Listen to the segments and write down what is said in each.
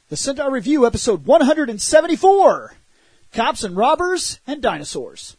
The Sentai Review, episode 174, Cops and Robbers and Dinosaurs.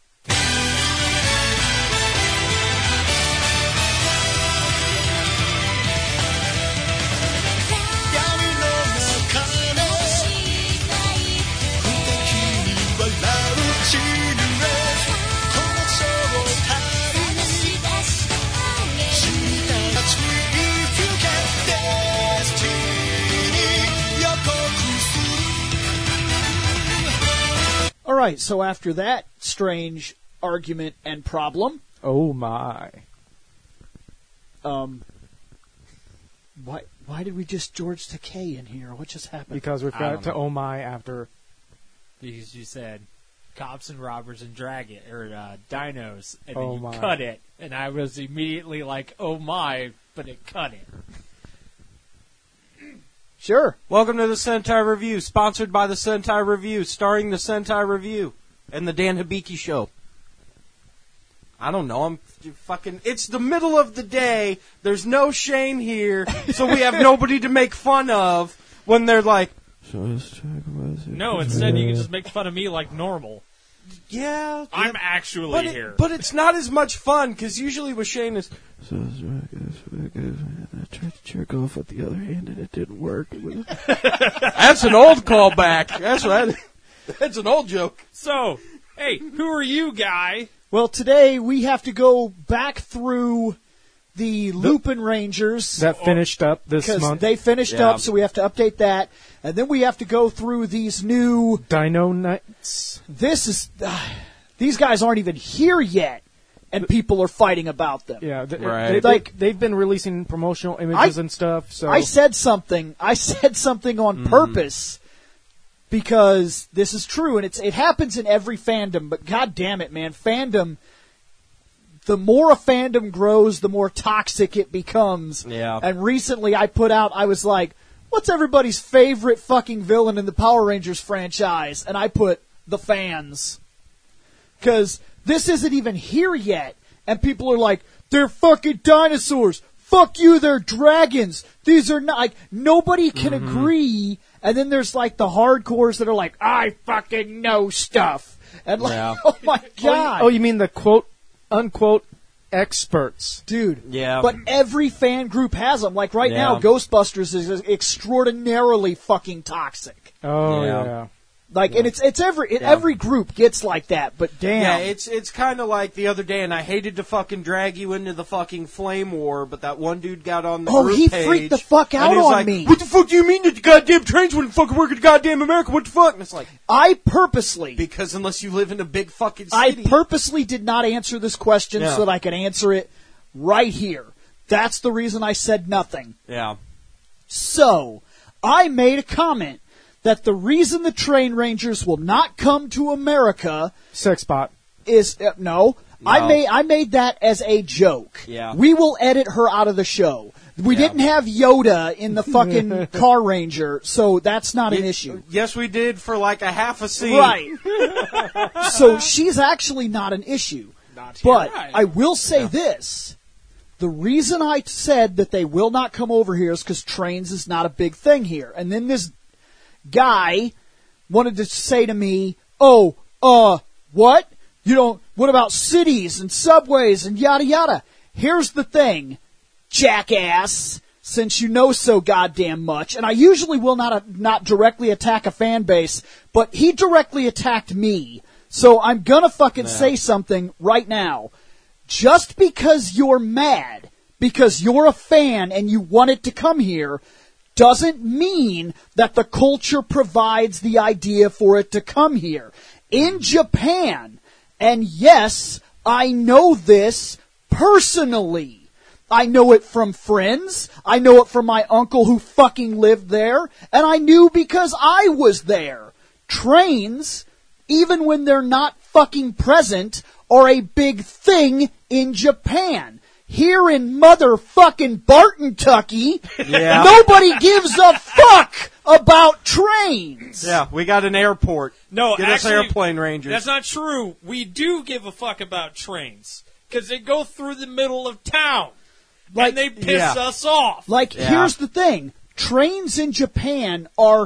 All right, so after that strange argument and problem... Oh, my. Why did we just George Takei in here? What just happened? Because we forgot to oh, my after... Because you said cops and robbers and dinos, and then Oh, you my. cut it, and I was immediately like, oh my, but it cut it. Sure. Welcome to the Sentai Review, sponsored by the Sentai Review, starring the Sentai Review and the Dan Hibiki Show. I don't know, I'm fucking... It's the middle of the day, there's no Shane here, so we have nobody to make fun of when they're like... No, instead you can just make fun of me like normal. Yeah... I'm actually here. But it's not as much fun, because usually with Shane is... I tried to jerk off with the other hand and it didn't work. That's an old callback. That's an old joke. So, hey, who are you, guy? Well, today we have to go back through the Lupin Rangers. That finished up this Because month. they finished up, so we have to update that. And then we have to go through these new... Dino Knights. These guys aren't even here yet, and people are fighting about them. Yeah, Right. they've been releasing promotional images and stuff. So I said something on purpose because this is true, and it happens in every fandom. But god damn it, man, fandom. The more a fandom grows, the more toxic it becomes. Yeah. And recently, I was like, "What's everybody's favorite fucking villain in the Power Rangers franchise?" And I put the fans, because this isn't even here yet, and people are like, "They're fucking dinosaurs. Fuck you, they're dragons. These are not..." Like, nobody can agree, and then there's, like, the hardcores that are like, "I fucking know stuff." And, like, Yeah. oh my god. Oh, you mean the quote-unquote experts. Dude. Yeah. But every fan group has them. Like, right now, Ghostbusters is extraordinarily fucking toxic. Oh, Yeah. yeah. Like, and every group gets like that, but damn. Yeah, it's kind of like the other day, and I hated to fucking drag you into the fucking flame war, but that one dude got on the group he page, freaked the fuck and out he was on like, me. "What the fuck do you mean that the goddamn trains wouldn't fucking work in goddamn America? What the fuck?" And it's like, I purposely because unless you live in a big fucking city. did not answer this question so that I could answer it right here. That's the reason I said nothing. Yeah. So, I made a comment that the reason the Train Rangers will not come to America Sex bot. is no. I made that as a joke. Yeah. We will edit her out of the show. We didn't have Yoda in the fucking Car Ranger, so that's not an issue. Yes, we did for like a half a scene. Right. So she's actually not an issue. But I will say this. The reason I said that they will not come over here is because trains is not a big thing here. And then this guy wanted to say to me, what? What about cities and subways and yada yada? Here's the thing, jackass, since you know so goddamn much, and I usually will not directly attack a fan base, but he directly attacked me, so I'm gonna fucking say something right now. Just because you're mad, because you're a fan and you want it to come here, doesn't mean that the culture provides the idea for it to come here. In Japan, and yes, I know this personally. I know it from friends. I know it from my uncle who fucking lived there. And I knew because I was there. Trains, even when they're not fucking present, are a big thing in Japan. Here in motherfucking Bartontucky, nobody gives a fuck about trains. Yeah, we got an airport. No, Get actually, us airplane rangers. That's not true. We do give a fuck about trains. Because they go through the middle of town. And they piss us off. Here's the thing. Trains in Japan are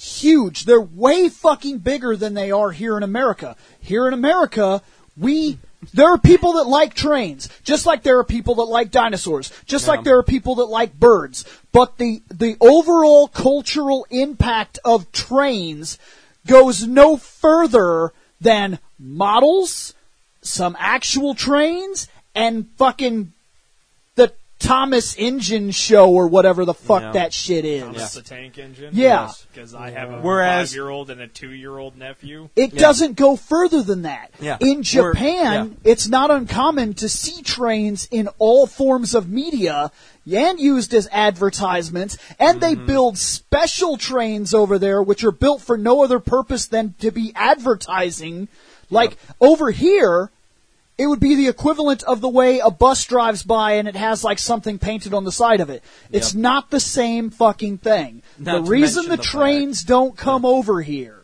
huge. They're way fucking bigger than they are here in America. Here in America, there are people that like trains, just like there are people that like dinosaurs, just like there are people that like birds. But the overall cultural impact of trains goes no further than models, some actual trains, and fucking the Thomas Engine Show or whatever the fuck that shit is. Thomas the Tank Engine? Yeah. Because I have a Whereas- 5-year-old and a 2-year-old nephew. It doesn't go further than that. Yeah. In Japan, it's not uncommon to see trains in all forms of media and used as advertisements, and they build special trains over there which are built for no other purpose than to be advertising. Like, over here, it would be the equivalent of the way a bus drives by and it has like something painted on the side of it. It's not the same fucking thing. Not the to reason mention the the trains don't come over here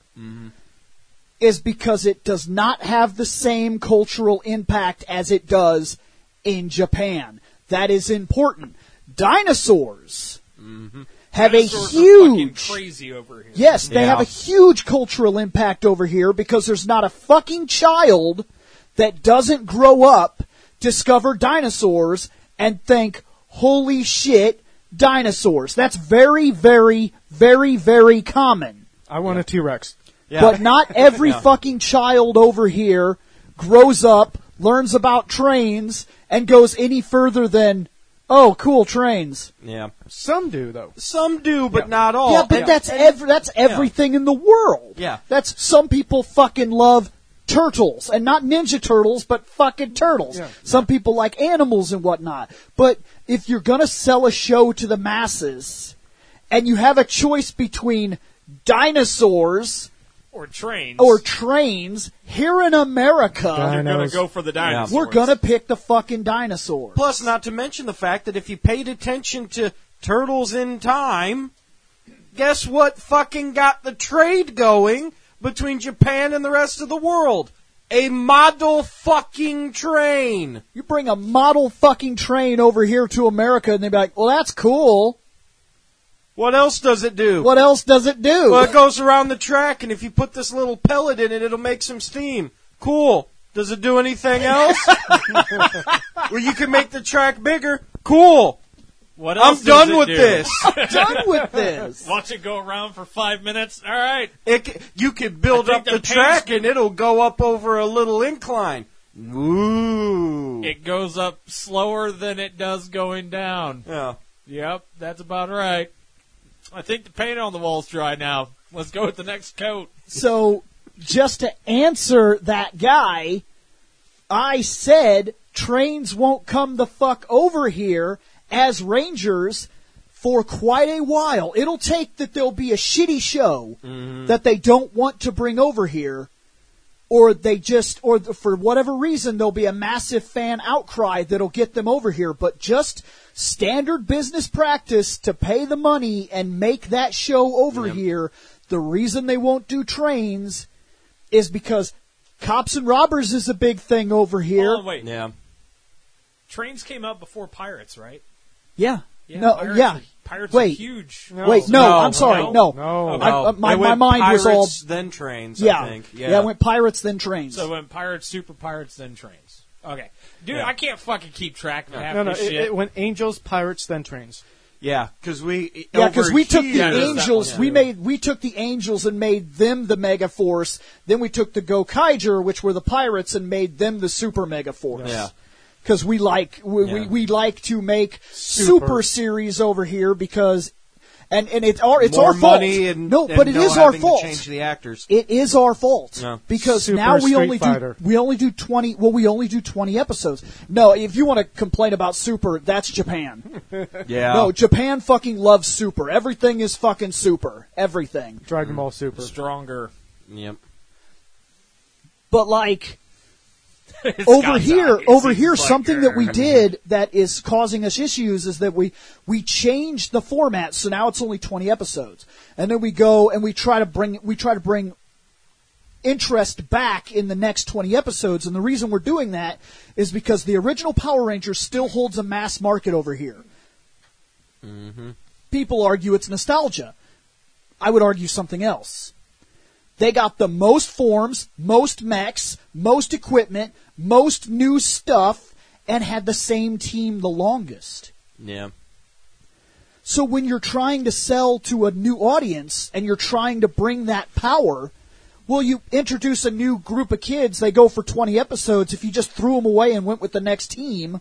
is because it does not have the same cultural impact as it does in Japan. That is important. Dinosaurs have Dinosaurs a are fucking huge... crazy over here. Yes, they Yeah. have a huge cultural impact over here because there's not a fucking child that doesn't grow up, discover dinosaurs, and think, holy shit, dinosaurs. That's very, very, very, very common. I want a T-Rex. Yeah. But not every fucking child over here grows up, learns about trains, and goes any further than, oh, cool, trains. Yeah. Some do, though. Some do, but not all. Yeah, but that's everything in the world. Yeah. That's some people fucking love turtles, and not Ninja Turtles, but fucking turtles. Yeah. Some people like animals and whatnot. But if you're gonna sell a show to the masses, and you have a choice between dinosaurs Or trains. or trains, here in America, You're going Dinos. to go for the dinosaurs. we're gonna pick the fucking dinosaurs. Plus, not to mention the fact that if you paid attention to Turtles in Time, guess what fucking got the trade going between Japan and the rest of the world? A model fucking train. You bring a model fucking train over here to America, and they'd be like, well, that's cool. What else does it do? What else does it do? Well, it goes around the track, and if you put this little pellet in it, it'll make some steam. Cool. Does it do anything else? Well, you can make the track bigger. Cool. What I'm else does done it with do? this. Done with this. Watch it go around for 5 minutes. All right. You could build I up think the the track, pace- and it'll go up over a little incline. Ooh. It goes up slower than it does going down. Yeah. Yep, that's about right. I think the paint on the wall's dry now. Let's go with the next coat. So, just to answer that guy, I said trains won't come the fuck over here as Rangers for quite a while. It'll take that there'll be a shitty show that they don't want to bring over here, or for whatever reason, there'll be a massive fan outcry that'll get them over here. But just standard business practice to pay the money and make that show over here, the reason they won't do trains is because Cops and Robbers is a big thing over here. Oh, wait. Yeah. Trains came out before Pirates, right? Yeah. Pirates Wait. are huge. Wait, no, I'm sorry, no. No. My It went mind was all... Pirates, then trains, I think. Yeah, it went Pirates, then Trains. So when Pirates, Super Pirates, then Trains. Okay. Dude, Yeah. I can't fucking keep track of half No, this shit. it went Angels, Pirates, then Trains. Yeah, because we... Yeah, because we took the Yeah, there's that Angels. one, We took the Angels and made them the Mega Force. Then we took the Gokaiger, which were the Pirates, and made them the Super Mega Force. Yeah. Because we like we like to make super series over here because, and it's our More fault. money and but it no is our having to fault. change the actors. It is our fault No. because Super now we Street only Fighter. do 20. Well, we only do 20 episodes. No, if you want to complain about Super, that's Japan. Yeah. No, Japan fucking loves Super. Everything is fucking Super. Everything. Dragon Ball Super. Stronger. Yep. But like It's over got here, zombies. It's something that we like, did that is causing us issues is that we changed the format, so now it's only 20 episodes, and then we go and we try to bring interest back in the next 20 episodes, and the reason we're doing that is because the original Power Rangers still holds a mass market over here. People argue it's nostalgia. I would argue something else. They got the most forms, most mechs, most equipment, most new stuff, and had the same team the longest. Yeah. So when you're trying to sell to a new audience and you're trying to bring that power, well, you introduce a new group of kids, they go for 20 episodes. If you just threw them away and went with the next team...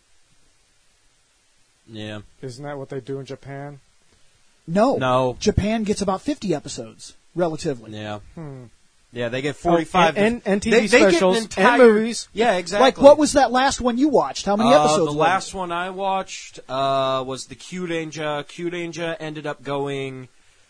Yeah. Isn't that what they do in Japan? No. Japan gets about 50 episodes, relatively. Yeah. Yeah, they get 45. And TV they specials get an entire, and movies. Yeah, exactly. Like, what was that last one you watched? How many episodes The last one I watched was the Kyuranger. Kyuranger ended up going,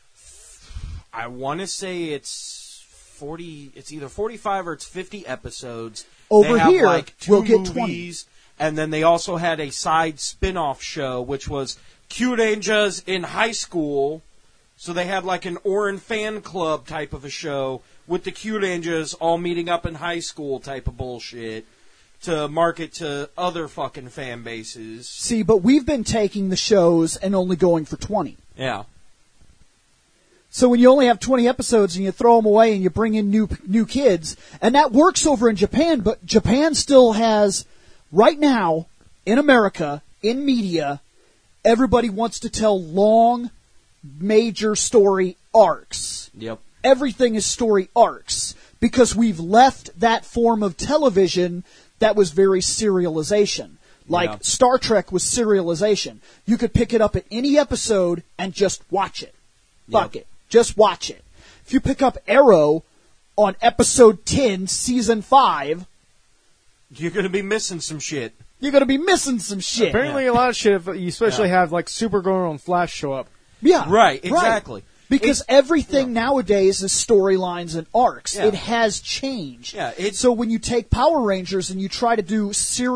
I want to say it's 40, it's either 45 or it's 50 episodes. Over they have here, like 2 we'll get movies, 20. And then they also had a side spin-off show, which was Kyurangers in high school. So they had like an Orin fan club type of a show with the Kyurangers all meeting up in high school type of bullshit to market to other fucking fan bases. See, but we've been taking the shows and only going for 20. Yeah. So when you only have 20 episodes and you throw them away and you bring in new kids, and that works over in Japan, but Japan still has, right now, in America, in media, everybody wants to tell long, major story arcs. Yep. Everything is story arcs because we've left that form of television that was very serialization. Like Star Trek was serialization. You could pick it up at any episode and just watch it. Fuck it. Just watch it. If you pick up Arrow on episode 10, season 5, you're going to be missing some shit. You're going to be missing some shit. Apparently a lot of shit, you especially have like Supergirl and Flash show up. Yeah. Right, exactly. Right. Because everything nowadays is storylines and arcs. Yeah. It has changed. Yeah, so when you take Power Rangers and you try to do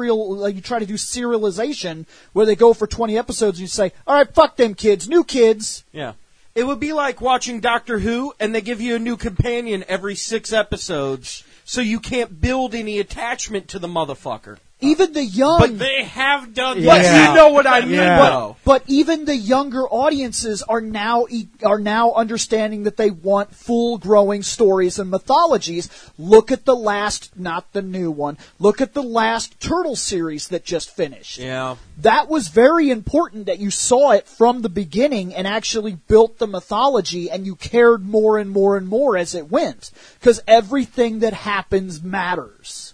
serialization, where they go for 20 episodes, and you say, "All right, fuck them kids, new kids." Yeah, it would be like watching Doctor Who, and they give you a new companion every 6 episodes, so you can't build any attachment to the motherfucker. Even the young... But they have done But that. you know what I mean, though. But even the younger audiences are now understanding that they want full growing stories and mythologies. Look at the last, not the new one, look at the last Turtle series that just finished. Yeah. That was very important that you saw it from the beginning and actually built the mythology, and you cared more and more and more as it went. Because everything that happens matters.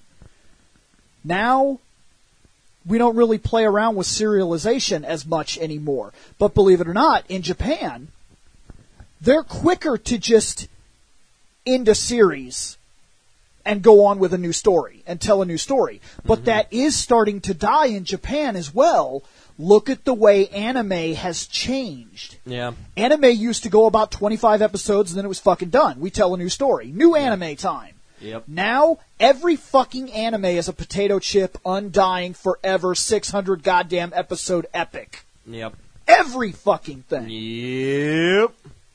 Now, we don't really play around with serialization as much anymore. But believe it or not, in Japan, they're quicker to just end a series and go on with a new story and tell a new story. But that is starting to die in Japan as well. Look at the way anime has changed. Yeah. Anime used to go about 25 episodes and then it was fucking done. We tell a new story. New anime time. Yep. Now, every fucking anime is a potato chip, undying, forever, 600 goddamn episode epic. Yep. Every fucking thing. Yep.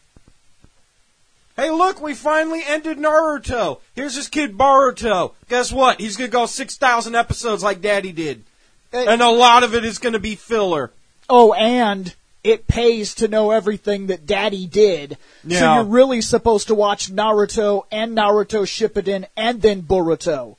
Hey, look, we finally ended Naruto. Here's this kid Boruto. Guess what? He's going to go 6,000 episodes like Daddy did. And a lot of it is going to be filler. Oh, and it pays to know everything that Daddy did. Yeah. So you're really supposed to watch Naruto and Naruto Shippuden and then Boruto.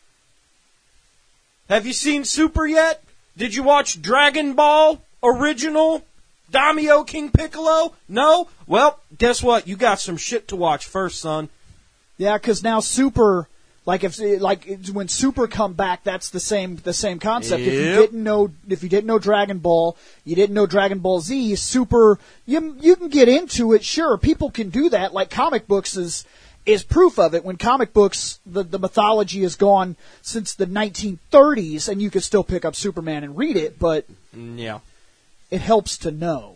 Have you seen Super yet? Did you watch Dragon Ball Original? Daimyo King Piccolo? No? Well, guess what? You got some shit to watch first, son. Yeah, because now Super, when Super come back, that's the same concept. Yep. If you didn't know Dragon Ball, you didn't know Dragon Ball Z, Super, you can get into it, sure. People can do that. Like comic books is proof of it. When comic books, the mythology is gone since the 1930s, and you can still pick up Superman and read it, but Yeah. it helps to know.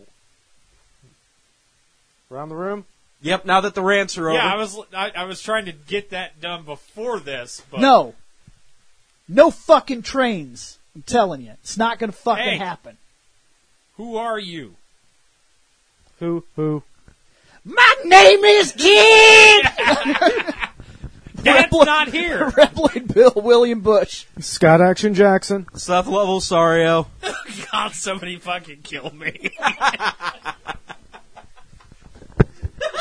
Around the room? Yep, now that the rants are over. Yeah, I was trying to get that done before this. But No fucking trains. I'm telling you. It's not going to fucking happen. Who are you? Who? My name is Kid! Dad's not here. Red Bill William Bush. Scott Action Jackson. Seth Level Sario. God, somebody fucking kill me.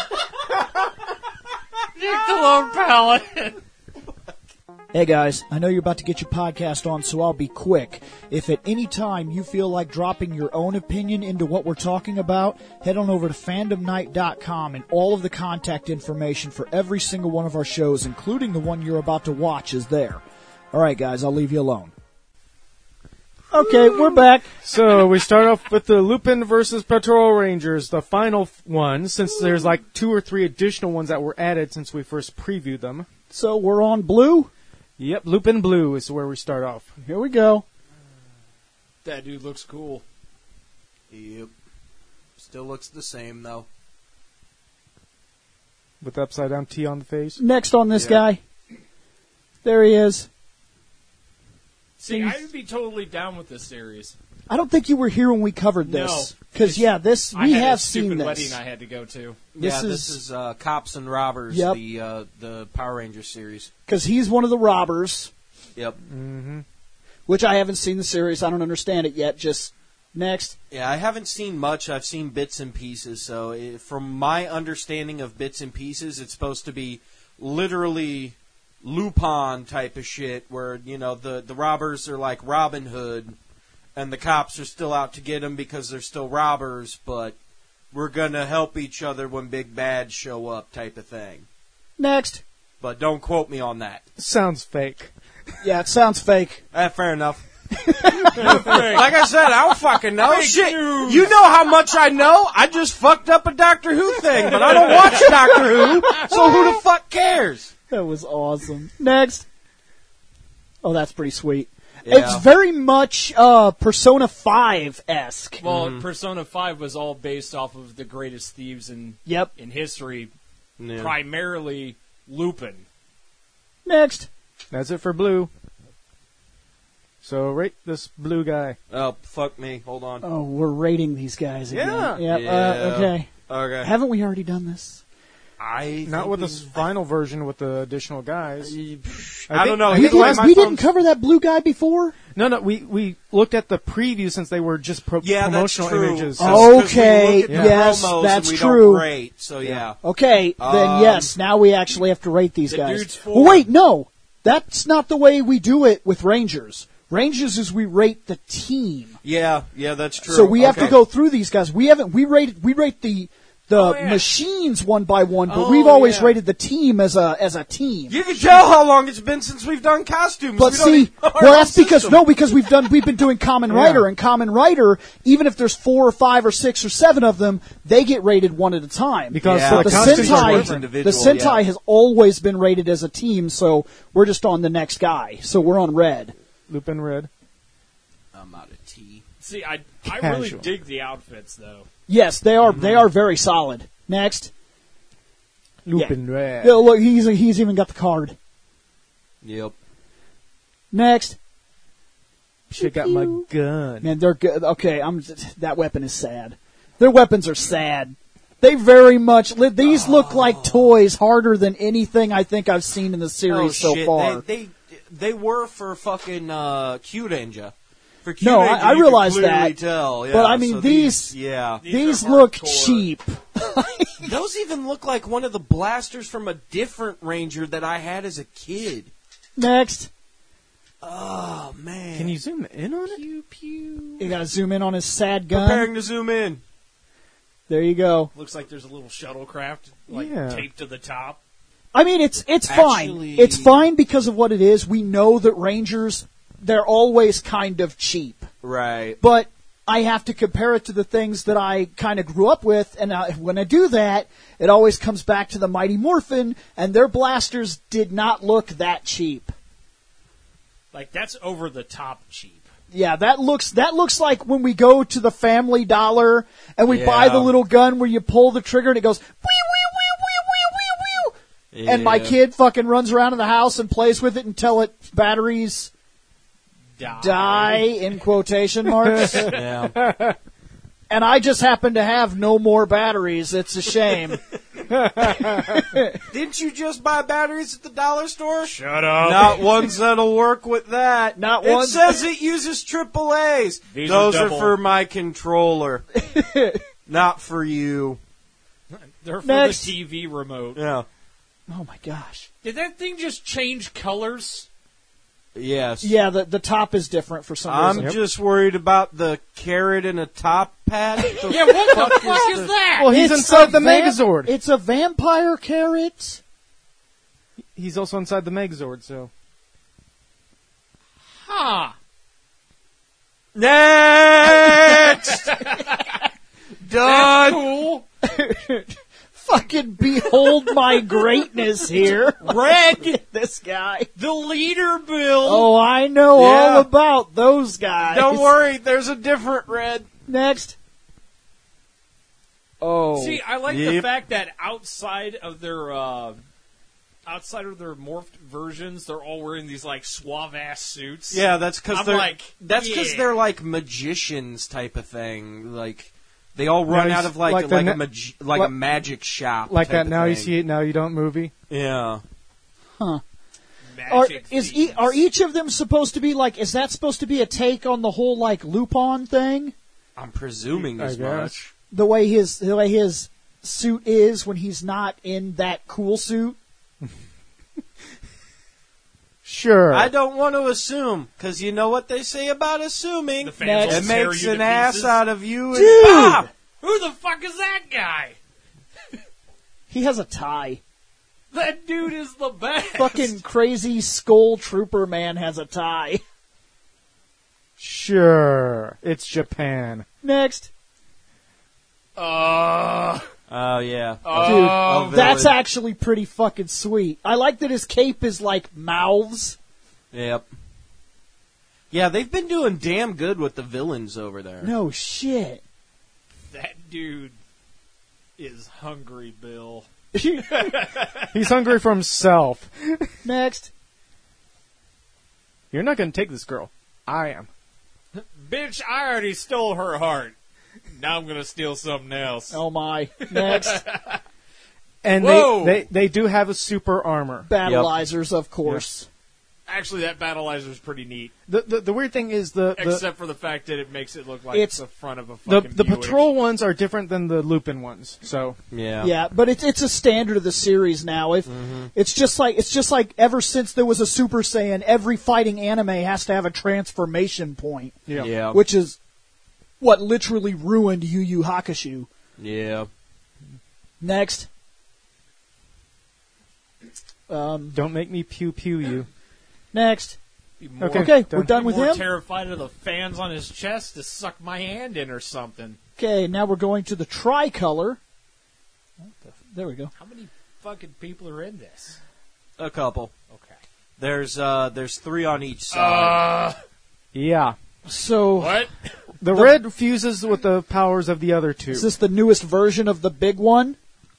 Cologne palette. Hey guys, I know you're about to get your podcast on, so I'll be quick. If at any time you feel like dropping your own opinion into what we're talking about, head on over to fandomnight.com, and all of the contact information for every single one of our shows, including the one you're about to watch, is there. Alright guys, I'll leave you alone. Okay, we're back. So we start off with the Lupin versus Patrol Rangers, the final one, since there's like 2 or 3 additional ones that were added since we first previewed them. So we're on blue? Yep, Lupin Blue is where we start off. Here we go. That dude looks cool. Yep. Still looks the same, though. With the upside down T on the face. Next on this guy. There he is. See, I would be totally down with this series. I don't think you were here when we covered this. Because, we I have had a seen stupid this. wedding I had to go to. This This is Cops and Robbers, Yep. the Power Rangers series. Because he's one of the robbers, Yep. which I haven't seen the series. I don't understand it yet. Just next. Yeah, I haven't seen much. I've seen bits and pieces. So, from my understanding of bits and pieces, it's supposed to be literally Lupin type of shit, where the robbers are like Robin Hood, and the cops are still out to get them because they're still robbers, but we're gonna help each other when big bads show up, type of thing. Next. But don't quote me on that. Sounds fake. Yeah, it sounds fake. Fair enough. Like I said, I don't fucking know. Shit, you know how much I know? I just fucked up a Doctor Who thing, but I don't watch Doctor Who, so who the fuck cares? That was awesome. Next. Oh, that's pretty sweet. Yeah. It's very much Persona 5-esque. Well, Persona 5 was all based off of the greatest thieves in history, primarily Lupin. Next. That's it for Blue. So rate this blue guy. Oh, fuck me. Hold on. Oh, we're rating these guys again. Yeah. Yep. Yeah. Okay. Okay. Haven't we already done this? Not with this final version with the additional guys. I don't know. We didn't cover that blue guy before? No, we looked at the preview since they were just promotional that's true. images. Okay, We look at the yes, promos that's and we true. Don't rate, so yeah. Okay, then yes, now we actually have to rate these guys. dude's four. Well, wait, no. That's not the way we do it with Rangers. Rangers is we rate the team. Yeah, that's true. So we have to go through these guys. We rate the machines one by one, but we've always rated the team as a team. You can tell how long it's been since we've done costumes. But that's because we've been doing Kamen Rider, and Kamen Rider, even if there's 4 or 5 or 6 or 7 of them, they get rated one at a time. Because the the Sentai has always been rated as a team, so we're just on the next guy. So we're on red. Lupin Red. I'm out of tea. See, I really dig the outfits, though. Yes, they are. They are very solid. Next, Lupin Red. Yeah, look, he's even got the card. Yep. Next, Shit got my gun. man, they're good. Okay, that weapon is sad. Their weapons are sad. They very much. These look like toys harder than anything I think I've seen in the series so far. They were for fucking Q-Danger. For No, I you realize could clearly that. Tell, yeah. But I mean, so these These are look hardcore. cheap. Those even look like one of the blasters from a different Ranger that I had as a kid. Next, Oh man! Can you zoom in on it? Pew, pew. you gotta zoom in on his sad gun. Preparing to zoom in. There you go. Looks like there's a little shuttlecraft Yeah. taped to the top. I mean, it's fine. Actually- It's fine because of what it is. We know that Rangers, they're always kind of cheap. Right. But I have to compare it to the things that I kind of grew up with, and when I do that, it always comes back to the Mighty Morphin, and their blasters did not look that cheap. Like, that's over the top cheap. Yeah, that looks like when we go to the Family Dollar and we buy the little gun where you pull the trigger and it goes, wee, wee, wee, wee, wee, wee, wee. And my kid fucking runs around in the house and plays with it until its batteries die in quotation marks. Yeah. And I just happen to have no more batteries. It's a shame. Didn't you just buy batteries at the dollar store? Shut up. Not ones that'll work with that. Not it ones- says it uses AAA's. These Those are are double. for my controller. Not for you. They're for Next. the TV remote. Yeah. Oh my gosh. Did that thing just change colors? Yes. Yeah, the top is different for some reason. I'm just worried about the carrot in a top pad. Yeah, what the fuck is that? Well, he's inside the Megazord. It's a vampire carrot. He's also inside the Megazord, so. Huh. Next! Done! Cool. Fucking behold my greatness here. Red! This guy. The leader, Bill! Oh, I know all about those guys. Don't worry, there's a different red. Next. Oh. See, I like the fact that outside of their morphed versions, they're all wearing these like suave ass suits. Yeah, that's because they're yeah. they're like magicians type of thing. Like they all run Now out you- of like the a magic shop. Like type that of Now You thing. See It, Now You Don't movie. Yeah. Magic thieves. Are each of them supposed to be like? Is that supposed to be a take on the whole like Lupin thing? I'm presuming I as guess. much. The way his suit is when he's not in that cool suit. Sure. I don't want to assume, because you know what they say about assuming. The fans It will tear makes you an to ass pieces. out of you Dude! and Bob. Who the fuck is that guy? He has a tie. That dude is the best. Fucking crazy skull trooper man has a tie. Sure. It's Japan. Next. Oh, yeah. Dude, that's villain. actually pretty fucking sweet. I like that his cape is like mouths. Yep. Yeah, they've been doing damn good with the villains over there. No shit. That dude is hungry, Bill. He's hungry for himself. Next. You're not going to take this girl. I am. Bitch, I already stole her heart. Now I'm gonna steal something else. Oh my. Next. And Whoa! they do have a super armor. Battleizers, of course. Actually, that battleizer is pretty neat. The weird thing is the Except for the fact that it makes it look like It's- it's the front of a the fucking Patrol Buick. ones are different than the Lupin ones. So Yeah. Yeah, but it's a standard of the series now. If it's just like ever since there was a Super Saiyan, every fighting anime has to have a transformation point, yeah. which is what literally ruined Yu Yu Hakusho. Yeah. Next. Don't make me pew pew you. Next. Be more- Okay, done. we're done with more him. terrified of the fans on his chest to suck my hand in or something. Okay, now we're going to the tricolor. There we go. How many fucking people are in this? A couple. Okay. There's 3 on each side. Yeah. So, What? The red fuses with the powers of the other two. is this the newest version of the big one?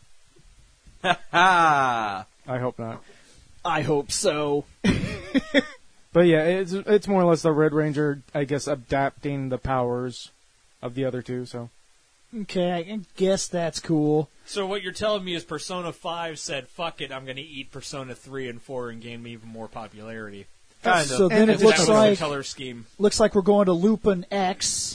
Ah. I hope not. I hope so. But yeah, it's more or less the Red Ranger, I guess, adapting the powers of the other two. So Okay, I guess that's cool. So what you're telling me is Persona 5 said, fuck it, I'm going to eat Persona 3 and 4 and gain me even more popularity. Kind of. So then And it it's That looks was like the color scheme. we're going to Lupin X.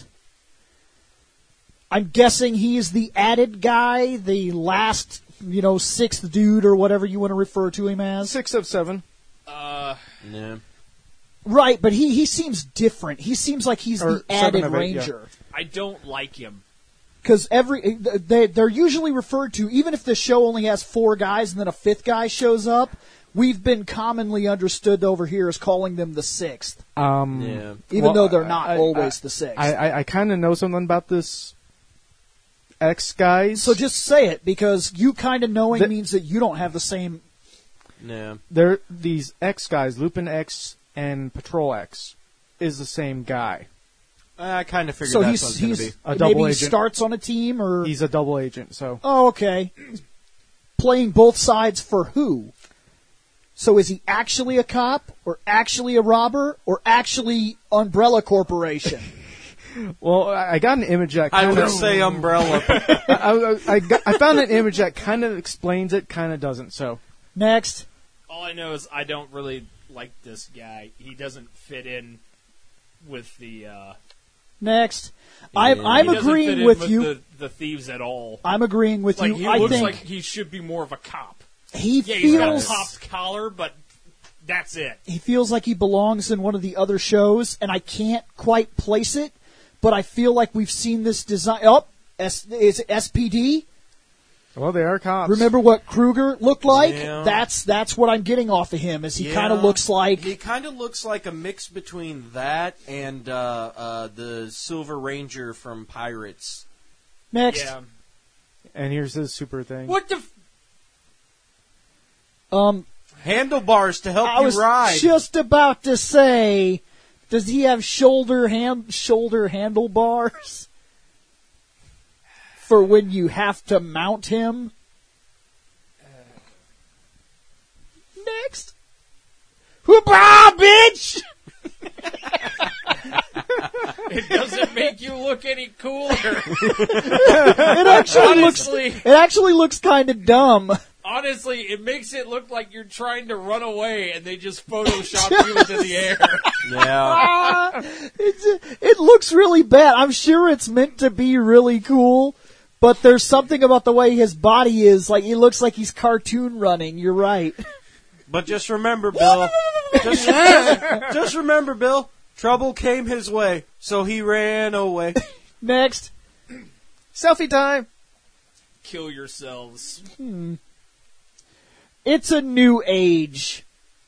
I'm guessing he's the added guy, the last, sixth dude or whatever you want to refer to him as. 6 of 7. Yeah. Right, but he seems different. He seems like he's Or the added 7 of 8, ranger. I don't like him. Because they're usually referred to, even if the show only has 4 guys and then a 5th guy shows up, we've been commonly understood over here as calling them the 6th. Yeah. Even though they're not always the 6th. I kind of know something about this X guys. So just say it, because you kind of knowing means that you don't have the same... Yeah. they're these X guys, Lupin X and Patrol X, is the same guy. I kind of figured So that's what it's going to he's be. A double maybe he agent. starts on a team, or... He's a double agent. So Oh, okay. Playing both sides for who? So is he actually a cop, or actually a robber, or actually Umbrella Corporation? well, I got an image that I kind would of say Umbrella. I found an image that kind of explains it, kind of doesn't. So Next. All I know is I don't really like this guy. He doesn't fit in with the... Next. Yeah. I'm he doesn't fit agreeing in with you. The thieves at all. I'm agreeing with Like, you. he I looks think like he should be more of a cop. He he's got a feels popped collar, but that's it. he feels like he belongs in one of the other shows, and I can't quite place it, but I feel like we've seen this design. Oh, is it SPD? Well, they are cops. Remember what Kruger looked like? Yeah. That's what I'm getting off of him. Is he kind of looks like He kind of looks like a mix between that and the Silver Ranger from Pirates. next? Yeah. And here's his super thing. What the? Handlebars to help I you was ride. just about to say, does he have shoulder handlebars for when you have to mount him? Next. Hoopah, bitch! It doesn't make you look any cooler. It actually looks kind of dumb. Honestly, it makes it look like you're trying to run away, and they just Photoshop you into the air. Yeah. It looks really bad. I'm sure it's meant to be really cool, but there's something about the way his body is. Like, he looks like he's cartoon running. You're right. But just remember, Bill. just remember, Bill. Trouble came his way, so he ran away. Next. Selfie time. Kill yourselves. It's a new age.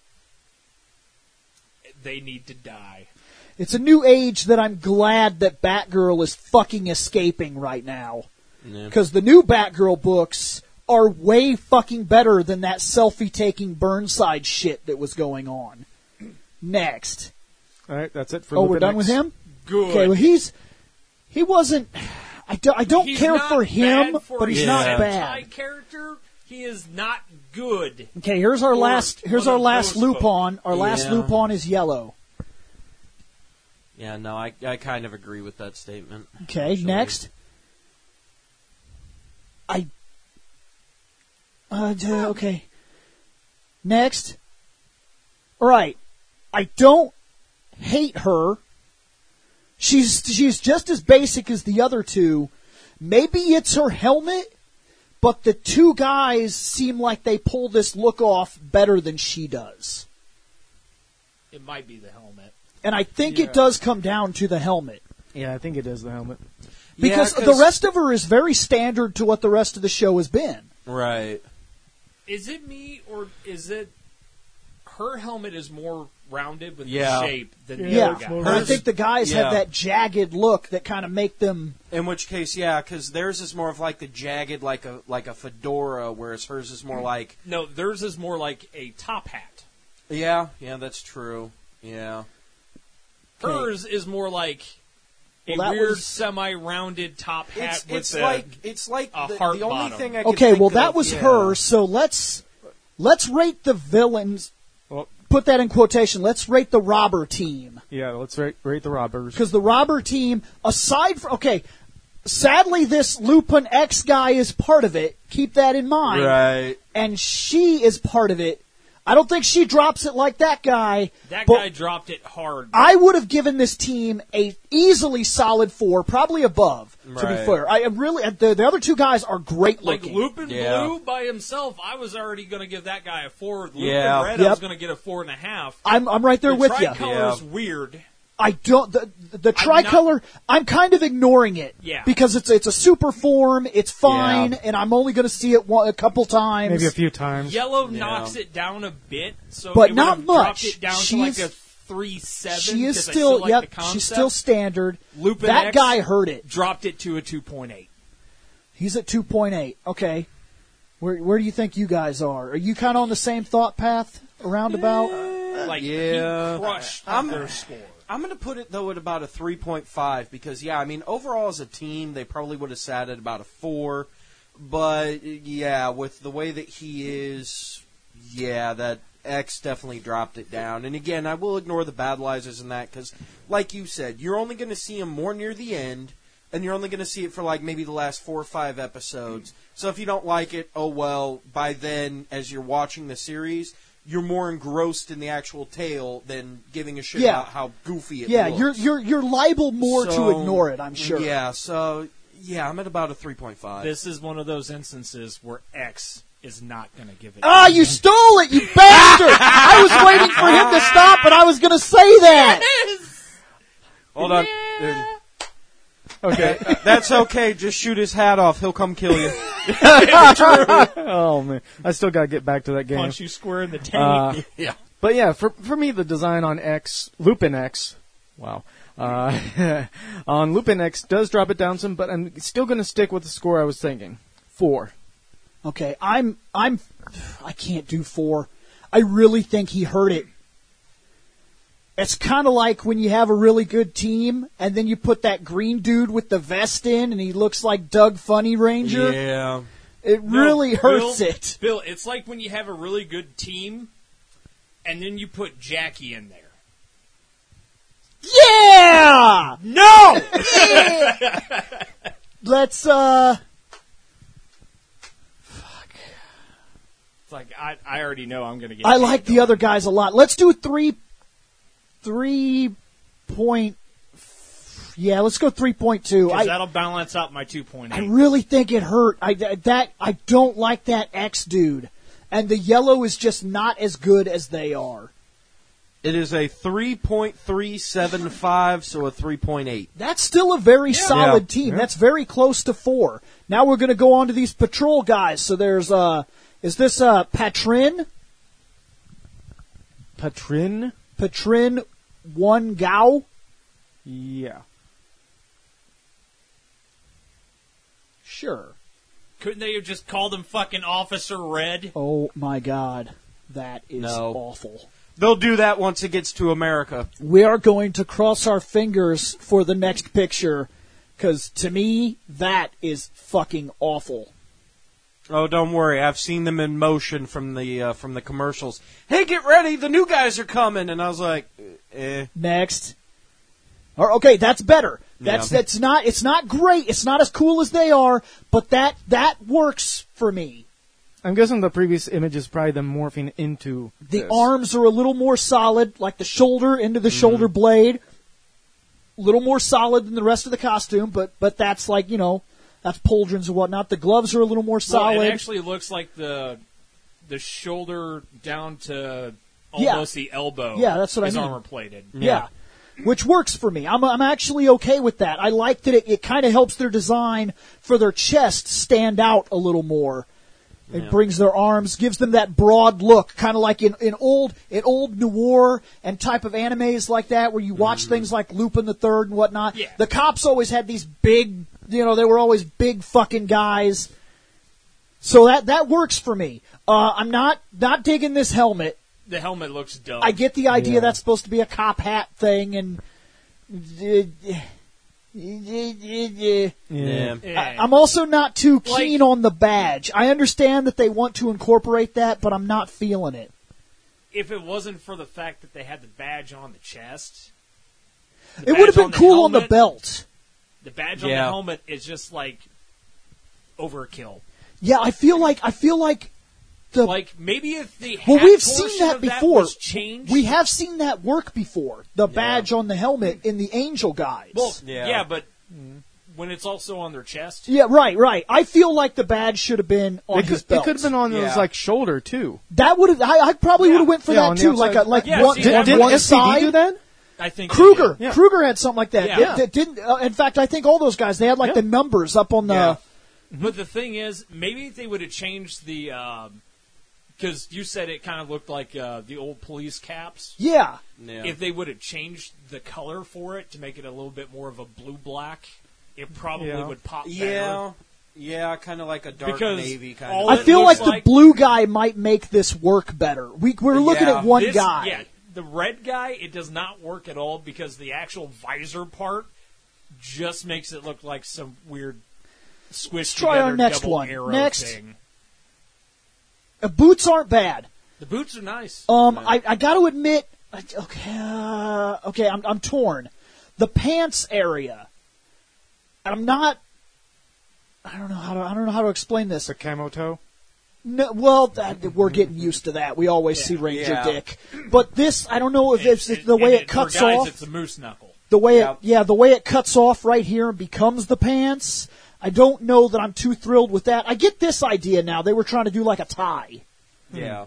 They need to die. It's a new age that I'm glad that Batgirl is fucking escaping right now. Because the new Batgirl books are way fucking better than that selfie-taking Burnside shit that was going on. Next. All right, that's it for Oh, Lupin we're done X. with him? Good. Okay, well, he wasn't... I don't He's care not for him, bad for but he's a not Sentai bad. character. He is not good. Okay, here's our Or last one of last those Lupin. Our last Yeah. Lupin is yellow. Yeah, no, I kind of agree with that statement. Okay, actually. next. Okay. Next. All right. I don't hate her. She's just as basic as the other two. Maybe it's her helmet, but the two guys seem like they pull this look off better than she does. It might be the helmet. And I think it does come down to the helmet. Yeah, I think it is the helmet. Because the rest of her is very standard to what the rest of the show has been. Right. Is it me, or is it her helmet is more rounded with Yeah. the shape than the Yeah, other guy? and I think the guys Yeah. have that jagged look that kind of make them... In which case, yeah, because theirs is more of like the jagged, like a fedora, whereas hers is more like... No, theirs is more like a top hat. Yeah, that's true. Yeah. Hers is more like a Well, that weird was- semi-rounded top hat It's with like a the heart only bottom. thing I could Okay, think well, of, that was yeah. her, so let's rate the villains. Well, Put that in quotation. Let's rate the robber team. yeah, let's rate the robbers. Because the robber team, aside from... Okay, sadly, this Lupin X guy is part of it. Keep that in mind. Right. And she is part of it. I don't think she drops it like that guy. That but guy dropped it hard. I would have given this team a easily solid 4, probably above, to be Right. fair. I really... The other two guys are great Like looking. Lupin Yeah. Blue by himself, I was already going to give that guy a 4. Lupin Yeah. Red, Yep. I was going to get a 4.5. I'm right there The with you. tricolor is weird. I don't. The tricolor. I'm kind of ignoring it. Yeah. Because it's a super form. It's fine, and I'm only going to see it a couple times. Maybe a few times. Yellow knocks it down a bit, so But it not would have much. dropped it down to like a 3.7. She is 'cause I still. like Yep. the concept. She's still standard. Lupin that X guy heard it. dropped it to a 2.8. He's at 2.8. Okay. Where do you think you guys are? Are you kind of on the same thought path around about? Like Yeah. he crushed their score. I'm going to put it, though, at about a 3.5 because, yeah, I mean, overall as a team, they probably would have sat at about a 4. But, yeah, with the way that he is, yeah, that X definitely dropped it down. And, again, I will ignore the Battleizers and that because, like you said, you're only going to see him more near the end, and you're only going to see it for, like, maybe the last 4 or 5 episodes. So if you don't like it, oh, well, by then, as you're watching the series, you're more engrossed in the actual tale than giving a shit about how goofy it looks. you're liable more to So, ignore it, I'm sure. Yeah, so, yeah, I'm at about a 3.5. This is one of those instances where X is not going to give it. Ah, you stole it, you bastard! I was waiting for him to stop, and I was going to say that. Yes! Hold on. Okay, that's okay. Just shoot his hat off. He'll come kill you. Oh man, I still got to get back to that game. Punch you square in the tank. Yeah. But yeah, for me, the design on Lupin X, wow, on Lupin X does drop it down some, but I'm still going to stick with the score I was thinking. 4. Okay, I can't do 4. I really think he hurt it. It's kind of like when you have a really good team, and then you put that green dude with the vest in, and he looks like Doug Funny Ranger. Yeah. It really hurts it. Bill, it's like when you have a really good team, and then you put Jackie in there. Yeah! No! Yeah! Let's, It's like, I already know I'm going to get... I like the other guys a lot. Let's do 3 point... Yeah, let's go 3.2. Because that'll balance out my 2.8. I really think it hurt. I don't like that X dude. And the yellow is just not as good as they are. It is a 3.375, so a 3.8. That's still a very solid team. Yeah. That's very close to 4. Now we're going to go on to these patrol guys. So there's, is this, Patrin? Patrin? Patrin 1 Gao? Yeah. Sure. Couldn't they have just called him fucking Officer Red? Oh my God. That is awful. They'll do that once it gets to America. We are going to cross our fingers for the next picture, because to me, that is fucking awful. Oh, don't worry. I've seen them in motion from the commercials. Hey, get ready. The new guys are coming. And I was like, Next. Or, okay, that's better. It's not great. It's not as cool as they are, but that works for me. I'm guessing the previous image is probably them morphing into The this. arms are a little more solid, like the shoulder into the shoulder blade. A little more solid than the rest of the costume, but that's like, that's pauldrons and whatnot. The gloves are a little more solid. Well, it actually looks like the shoulder down to almost the elbow. Yeah, that's what I is mean. armor plated. Yeah. Which works for me. I'm actually okay with that. I like that it kind of helps their design for their chest stand out a little more. It brings their arms, gives them that broad look, kind of like in old noir and type of animes like that, where you watch things like Lupin the Third and whatnot. Yeah. The cops always had these big, they were always big fucking guys. So that works for me. I'm not digging this helmet. The helmet looks dumb. I get the idea that's supposed to be a cop hat thing, and I'm also not too keen on the badge. I understand that they want to incorporate that, but I'm not feeling it. If it wasn't for the fact that they had the badge on the chest, it would have been cool on the belt. The badge on the helmet is just like overkill. Yeah, I feel like maybe if the we've seen that before. Was changed. We have seen that work before. The badge on the helmet in the Angel guys. Well, yeah, but when it's also on their chest. Yeah, right. I feel like the badge should have been on his belt. It could have been on his shoulder too. That would have. I probably would have went for that too. Like one SCD side. do that? I think Kruger had something like that. Yeah. That didn't. In fact, I think all those guys they had like the numbers up on the. Yeah. But the thing is, maybe if they would have changed the. Because you said it kind of looked like the old police caps. Yeah. If they would have changed the color for it to make it a little bit more of a blue-black, it probably would pop better. Yeah, kind of like a dark navy kind of. I feel like the blue guy might make this work better. We're looking at one guy. Yeah, the red guy, it does not work at all because the actual visor part just makes it look like some weird squished together try our next double one. arrow Next. thing. Boots aren't bad. The boots are nice. I got to admit, I'm torn. The pants area, I'm not. I don't know how to explain this. The camo toe. No, well, we're getting used to that. We always see Ranger Dick, but this, I don't know if it's the way it cuts for guys, off. It's a moose knuckle. The way the way it cuts off right here and becomes the pants. I don't know that I'm too thrilled with that. I get this idea now. They were trying to do like a tie. Yeah.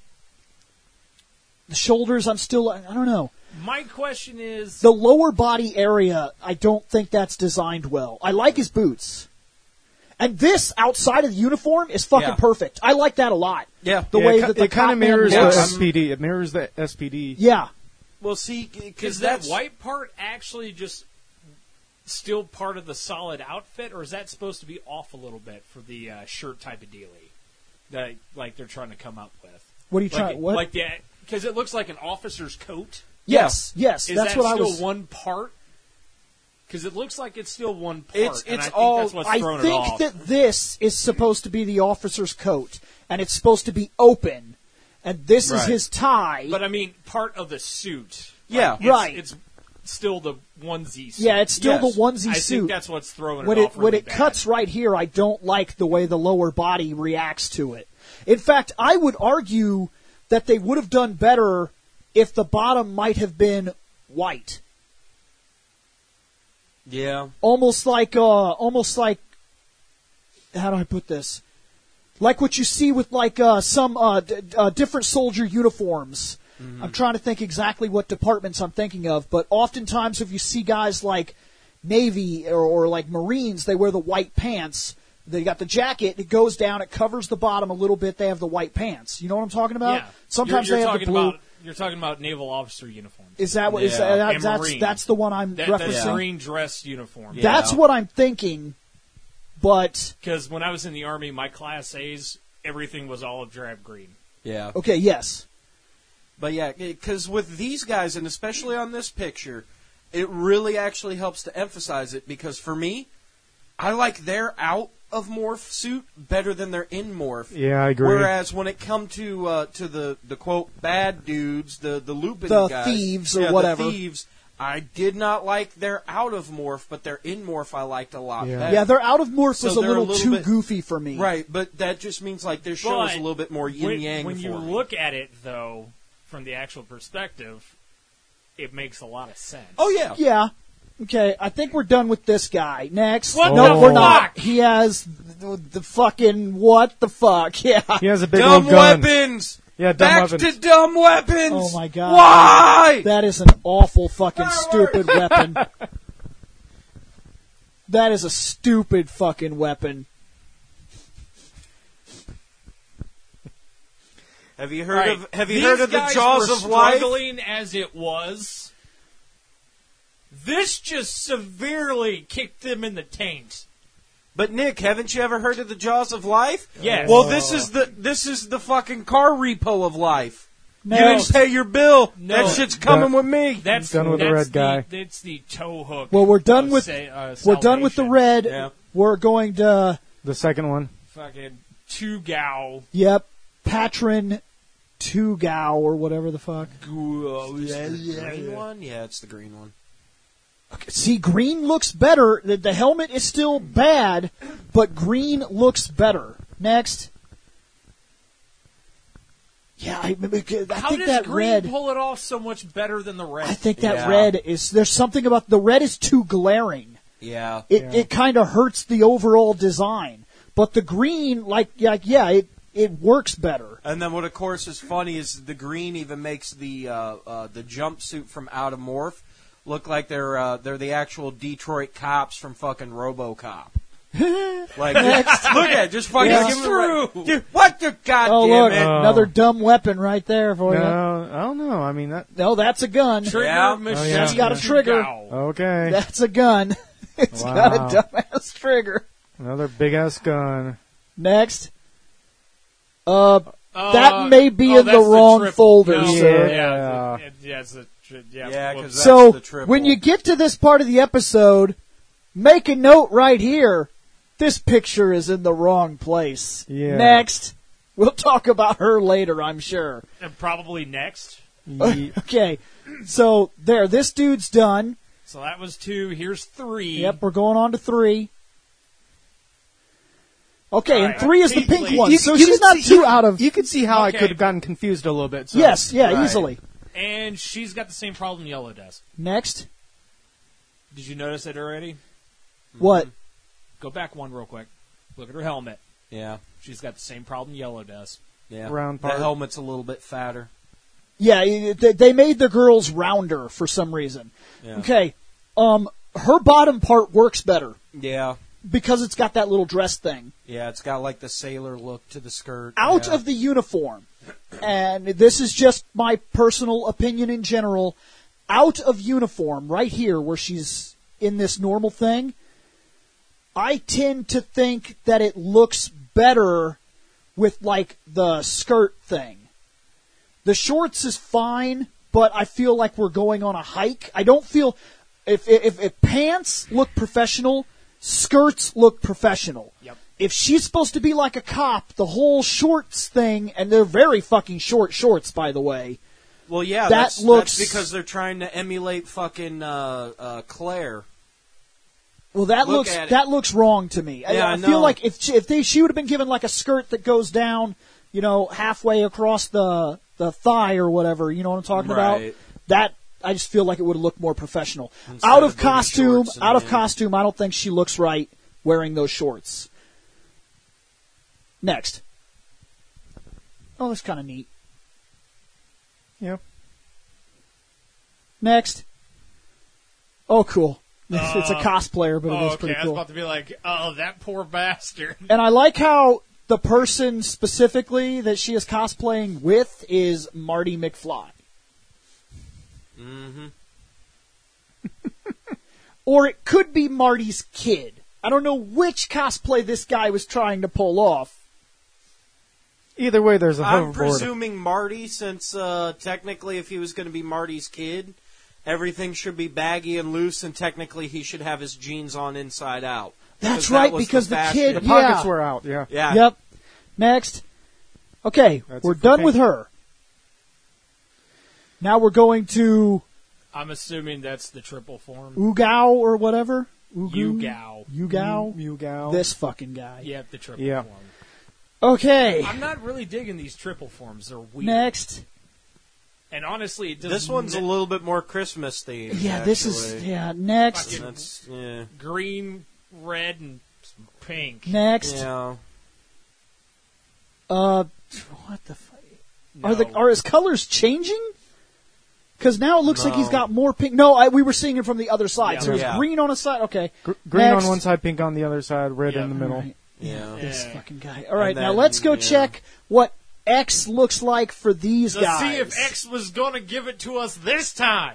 The shoulders, I don't know. My question is... The lower body area, I don't think that's designed well. I like his boots. And this, outside of the uniform, is fucking perfect. I like that a lot. Yeah. The way that the it kind of Cop Man mirrors the looks. SPD. It mirrors the SPD. Yeah. Well, see, because Is that white part actually just still part of the solid outfit, or is that supposed to be off a little bit for the shirt type of dealie that like they're trying to come up with? What are you trying? What? Like because it looks like an officer's coat. Yes. Yes. Is that's that what still I was. one part? Because it looks like it's still one part. It's and I think all- That's what's I throwing it think off. that this is supposed to be the officer's coat, and it's supposed to be open, and this is Right. his tie. But I mean, part of the suit. Yeah. Like, Right. It's still the onesie suit. yeah, it's still Yes. the onesie I suit. think that's what's throwing when it it off. when really it bad. cuts right here, I don't like the way the lower body reacts to it. In fact, I would argue that they would have done better if the bottom might have been white, Yeah. almost like how do I put this? Like what you see with like some different soldier uniforms. I'm trying to think exactly what departments I'm thinking of, but oftentimes if you see guys like Navy or like Marines, they wear the white pants. They got the jacket, it goes down, it covers the bottom a little bit, they have the white pants. You know what I'm talking about? Yeah. Sometimes you're they have the talking blue. About, you're talking about naval officer uniforms. Is that what is Yeah. that, And that's Marine. that's the one I'm That's referencing? green dress uniform. Yeah. That's what I'm thinking, but Because when I was in the Army, my Class A's, everything was olive drab green. Yeah. okay, yes. But yeah, because with these guys, and especially on this picture, it really actually helps to emphasize it. Because for me, I like their out of morph suit better than their in morph. Yeah, I agree. Whereas when it come to the quote bad dudes, the Lupin The guys, thieves or yeah, whatever. the thieves, I did not like their out of morph, but their in morph I liked a lot Yeah. better. Yeah, their out of morph So was a they're little, a little too bit- goofy for me. Right, but that just means like their show is a But little bit more yin yang. When you look at it, though, from the actual perspective, it makes a lot of sense. oh yeah, Yeah. Okay, I think we're done with this guy. Next. What no, the we're not. fuck? He has the fucking what the fuck? Yeah. He has a big dumb old gun. weapons. Yeah, dumb Back weapons. to dumb weapons. Oh my god. Why? That is an awful fucking stupid weapon. That is a stupid fucking weapon. Have you heard Right. of Have you These heard of the guys Jaws were of Life? struggling as it was. This just severely kicked them in the taint. But Nick, haven't you ever heard of the Jaws of Life? Yes. Well, this is the fucking car repo of life. No. You didn't pay your bill. No. That shit's coming That- with me. That's Done with the that's red guy. It's the tow hook. Well, we're done of with we're done with the salvation. red. Yeah. We're going to The second one. Fucking Tugao. yep, Patron Tugao or whatever the fuck. Green one? Yeah, it's the green one. See, green looks better. The helmet is still bad, but green looks better. Next. Yeah, I How think does that green red. pull it off so much better than the red? I think that Yeah. red is. There's something about the red is too glaring. Yeah. It kind of hurts the overall design. But the green, it works better. And then what, of course, is funny is the green even makes the jumpsuit from Out of Morph look like they're the actual Detroit cops from fucking RoboCop. Like, look at it, just fucking Yeah. give them the dude, what the Oh goddamn look, it? another dumb weapon right there for you. No, I don't know. I mean, that. No, that's a gun. Trigger Yeah. machine. Oh, yeah. That's got a trigger. Tugao. Okay. That's a gun. It's Wow. got a dumbass trigger. Another big ass gun. Next. That may be in that's the wrong triple. folder, No, sir. Yeah, it's the Yeah, well, 'cause that's So, the triple. when you get to this part of the episode, make a note right here. This picture is in the wrong place. Yeah. Next. We'll talk about her later, I'm sure. and probably next. Ye- Okay. So, there. This dude's done. So that was 2. Here's 3. Yep, we're going on to 3. Okay, All and right. 3 is the Pink pink lady. one. You- So you she's can not see- too out of... You can see how I Okay. could have gotten confused a little bit. So. Yes, yeah, Right. easily. Go back one real quick. Look at her helmet. Yeah. She's got the same problem Yellow does. Yeah. Round part. The helmet's a little bit fatter. Yeah, they made the girls rounder for some reason. Yeah. Okay, her bottom part works better Yeah. because it's got that little dress thing. Yeah, it's got like the sailor look to the skirt. Out yeah. of the uniform, and this is just my personal opinion in general, out of uniform, right here where she's in this normal thing, I tend to think that it looks better with like the skirt thing. The shorts is fine, but I feel like we're going on a hike. I don't feel if pants look professional, skirts look professional. Yep. If she's supposed to be like a cop, the whole shorts thing, and they're very fucking short shorts, by the way. Well, yeah, that's that's because they're trying to emulate fucking Claire. Well, that looks wrong to me. Yeah, I I feel know. like if she would have been given like a skirt that goes down, halfway across the thigh or whatever, you know what I'm talking about? Right. That I just feel like it would have looked more professional. Instead Out of of booty costume, shorts I and- don't think she looks right wearing those shorts. Next. Oh, that's kind of neat. Yeah. Next. Oh, cool. It's a cosplayer, but it is okay, pretty I was cool. about to be like, oh, that poor bastard. And I like how the person specifically that she is cosplaying with is Marty McFly. Mm-hmm. Or it could be Marty's kid. I don't know which cosplay this guy was trying to pull off. Either way, there's a I'm hoverboard. presuming Marty, since technically if he was going to be Marty's kid, everything should be baggy and loose, and technically he should have his jeans on inside out. That's that right, was because the fashion. kid- The pockets Yeah. were out, yeah. Yeah. Yep. Next. Okay, That's we're it for done pink. with her. Now we're going to I'm assuming that's the triple form. Ugao or whatever. Ugao. Ugao. Mugao. This fucking guy. Yep, the triple Yeah. form. Okay. I'm not really digging these triple forms. They're weird. Next. And honestly, it doesn't. This one's a little bit more Christmas themed. Yeah, this is actually. next. Fucking- That's yeah. green, red, and pink. Next. Yeah. What the fuck? No. Are his colors changing? Because now it looks like he's No. got more pink. No, we were seeing him from the other side. Yeah. So it's Yeah. green on a side. Okay. Green Next. on one side, pink on the other side, red Yeah. in the middle. All right. Yeah. This Yeah. fucking guy. All right, And now then, let's go yeah. check what X looks like for these To guys. see if X was going to give it to us this time.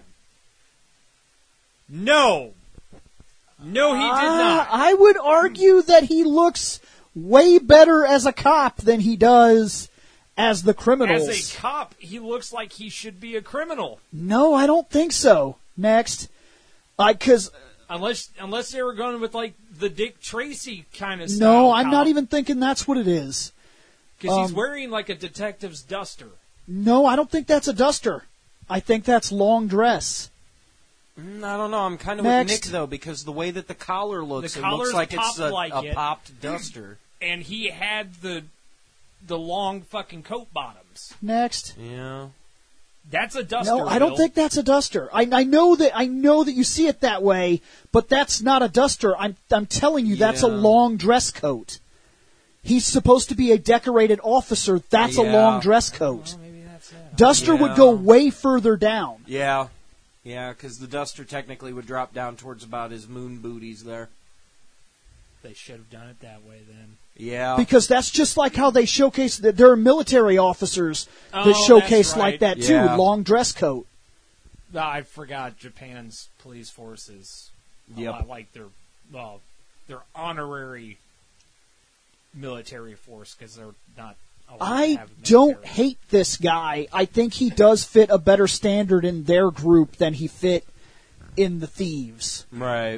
No. No, he did not. I would argue that he looks way better as a cop than he does as the criminals. As a cop, he looks like he should be a criminal. No, I don't think so. Next. Because Unless they were going with, like, the Dick Tracy kind of style. no, I'm not even thinking that's what it is. Because he's wearing, like, a detective's duster. No, I don't think that's a duster. I think that's long dress. I don't know. I'm kind of Next. with Nick though, because the way that the collar looks, The it looks collar's like it's popped a like it. popped duster. And he had the long fucking coat bottoms. Next. Yeah. That's a duster. No, I don't Bill. think that's a duster. I know that you see it that way, but that's not a duster. I'm telling you, that's a Yeah. long dress coat. He's supposed to be a decorated officer. That's a Yeah. long dress coat. Well, maybe that's it. Duster would Yeah. go way further down. Yeah. Yeah, because the duster technically would drop down towards about his moon booties there. They should have done it that way then. Yeah. Because that's just like how they showcase that there are military officers that Oh, showcase that's like right. that too. Yeah. Long dress coat. I forgot Japan's police forces. Yep. A lot like their honorary military force because they're not. allowed to I have a don't military. hate this guy. I think he does fit a better standard in their group than he fit in the Thieves. Right.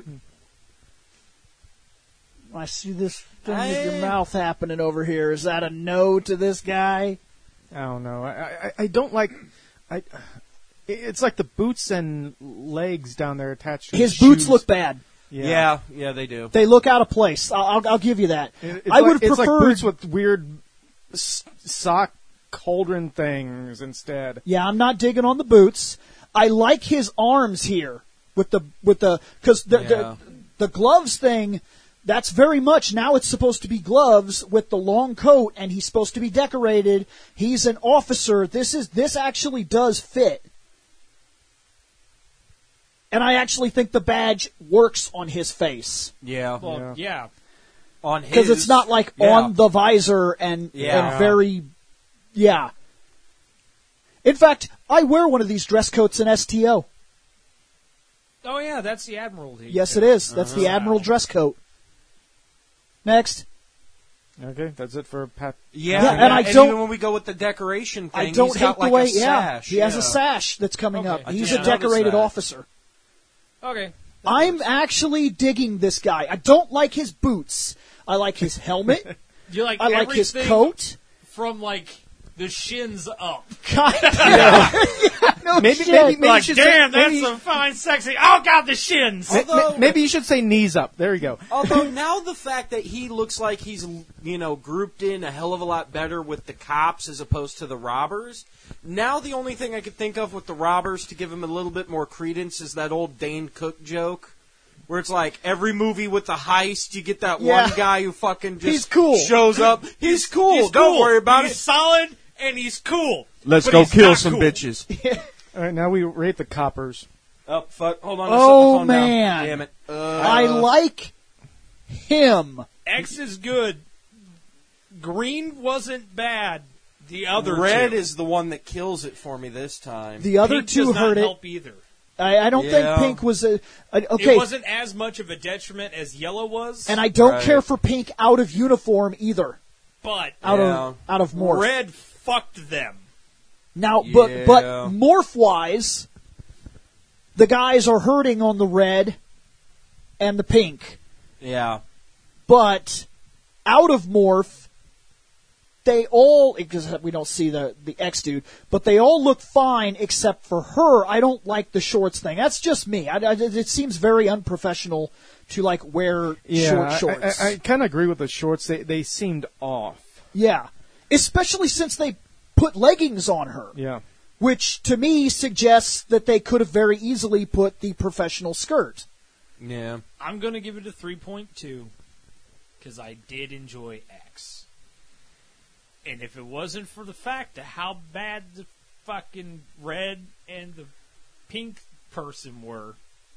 I see this thing with your mouth happening over here. Is that a no to this guy? I don't know. I don't like. It's like the boots and legs down there attached to His boots shoes. look bad. Yeah. Yeah, they do. They look out of place. I'll give you that. It's I like, would it's prefer. like boots with weird sock cauldron things instead. Yeah, I'm not digging on the boots. I like his arms here with the because Yeah. the gloves thing. That's very much, now it's supposed to be gloves with the long coat, and he's supposed to be decorated. He's an officer. This actually does fit. And I actually think the badge works on his face. Yeah. Well, yeah. On his. Because it's not like on the visor and very, yeah. In fact, I wear one of these dress coats in STO. Oh, yeah, that's the Admiralty. Yes, it is. That's the Admiral dress coat. Next. Okay, that's it for Pat. Yeah, and I don't. Even when we go with the decoration thing, I don't he's hate got the like way. a sash. He has a sash that's coming Okay. up. I He's didn't a decorated notice that. officer. Okay. I'm actually digging this guy. I don't like his boots. I like his helmet. You like I like his everything coat. from, like, the shins up. No Maybe shit. you Like, should damn, say, that's maybe, some fine, sexy. Oh, God, the shins. maybe you should say knees up. There you go. Although now the fact that he looks like he's, grouped in a hell of a lot better with the cops as opposed to the robbers. Now the only thing I could think of with the robbers to give him a little bit more credence is that old Dane Cook joke. Where it's like every movie with the heist, you get that one guy who fucking just He's cool. shows up. He's cool. He's Don't cool. worry about He's it. solid, and he's cool. Let's But go he's kill not some cool. bitches. All right, now we rate the coppers. Oh, fuck. Hold on. Oh, Set the phone man. Down. Damn it. I like him. X is good. Green wasn't bad. The other Red two. is the one that kills it for me this time. The other Pink two does not hurt it. help either. I don't think Yeah. Pink was okay. It wasn't as much of a detriment as Yellow was. And I don't Right. care for Pink out of uniform either. but Out Yeah. of morph. Red fucked them. Now, Yeah. but morph wise, the guys are hurting on the red and the pink. Yeah. But out of morph, they all, because we don't see the X dude, but they all look fine except for her. I don't like the shorts thing. That's just me. It seems very unprofessional to like wear short shorts. I kind of agree with the shorts. They seemed off. Yeah, especially since they put leggings on her. Yeah. Which to me suggests that they could have very easily put the professional skirt. Yeah. I'm going to give it a 3.2 because I did enjoy X. And if it wasn't for the fact of how bad the fucking red and the pink person were,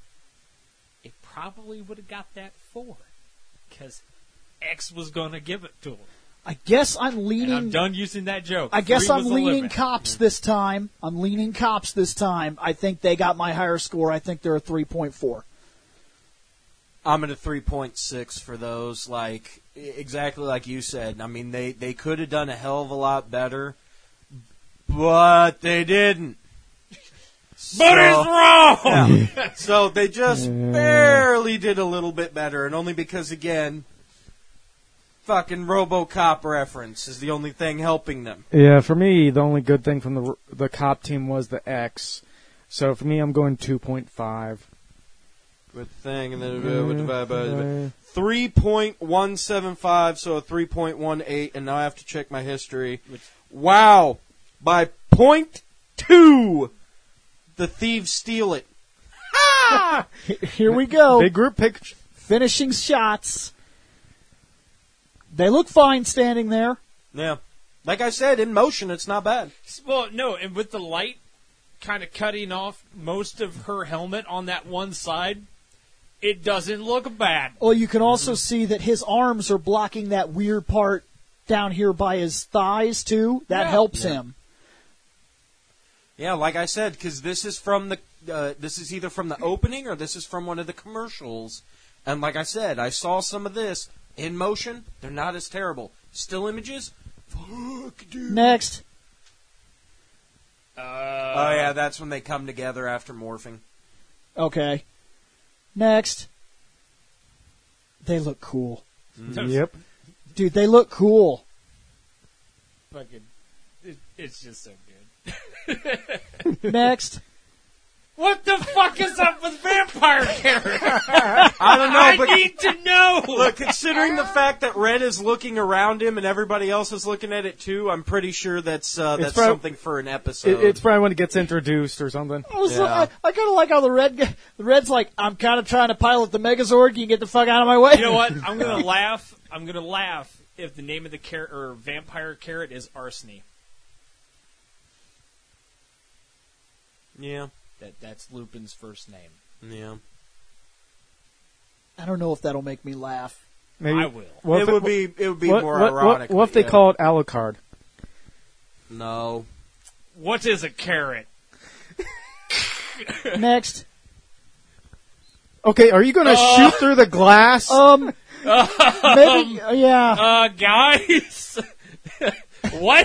it probably would have got that 4. Because X was going to give it to him. I guess I'm leaning. And I'm done using that joke. I guess 3 I'm was the leaning limit. cops this time. I think they got my higher score. I think they're a 3.4. I'm at a 3.6 for those. Like, exactly like you said. I mean, they could have done a hell of a lot better, but they didn't. But it's wrong! Yeah. So they just barely did a little bit better, and only because, again, fucking RoboCop reference is the only thing helping them. Yeah, for me, the only good thing from the cop team was the X. So for me, I'm going 2.5. Good thing, and then 3.175, so a 3.18, and now I have to check my history. Wow! By 0.2, the thieves steal it. Here we go. Big group pick. Finishing shots. They look fine standing there. Yeah. Like I said, in motion, it's not bad. Well, no, and with the light kind of cutting off most of her helmet on that one side, it doesn't look bad. Well, you can also see that his arms are blocking that weird part down here by his thighs, too. That helps him. Yeah, like I said, because this is from the this is either from the opening or this is from one of the commercials. And like I said, I saw some of this in motion. They're not as terrible. Still images? Fuck, dude. Next. Oh, yeah, that's when they come together after morphing. Okay. Next. They look cool. Yep. Dude, they look cool. Fucking, it's just so good. Next. What the fuck is up with vampire character? I don't know, but I need to know. look, considering the fact that Red is looking around him and everybody else is looking at it too, I'm pretty sure that's prob- something for an episode. It's probably when it gets introduced or something. I kind of like how the Red's like, I'm kind of trying to pilot the Megazord. Can you get the fuck out of my way? You know what? I'm gonna laugh. I'm gonna laugh if the name of the carrot or vampire carrot is Arseny. Yeah. That's Lupin's first name. Yeah. I don't know if that'll make me laugh. Maybe. I will. What if It would be more ironic. What if they call it Alucard? No. What is a carrot? Next. Okay, are you going to shoot through the glass? Maybe, yeah. Guys, what?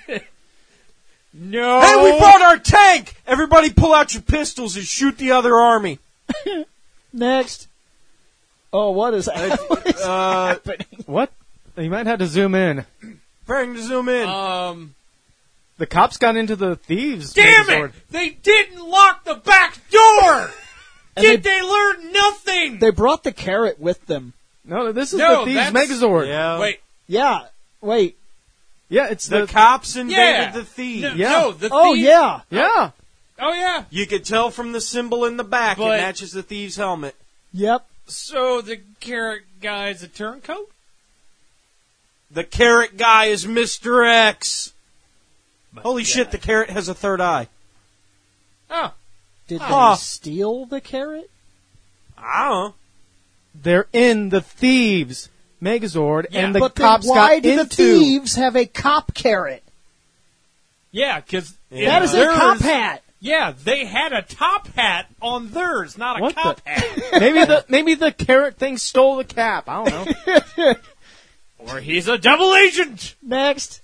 No. Hey, we brought our tank! Everybody pull out your pistols and shoot the other army. Next. Oh, what is happening? What? You might have to zoom in. Preparing to zoom in. The cops got into the thieves. Damn Megazord. it! They didn't lock the back door! Did they learn nothing? They brought the carrot with them. No, this is No, the thieves that's- Megazord. Yeah. Wait. Yeah. Wait. Yeah, it's The the cops invaded Yeah. the thieves. No, Yeah. no, the Oh, thief- yeah. yeah. Oh, yeah. You could tell from the symbol in the back But- it matches the thieves' helmet. Yep. So the carrot guy's a turncoat? The carrot guy is Mr. X. Holy yeah. shit, the carrot has a third eye. Oh. Did Huh. they steal the carrot? I don't know. They're in the thieves Megazord, Yeah, and the But then cops why got do the into. thieves have a cop carrot? Yeah, because That is a cop hat. Yeah, they had a top hat on theirs, not a What cop the- hat. maybe the carrot thing stole the cap. I don't know. Or he's a double agent. Next.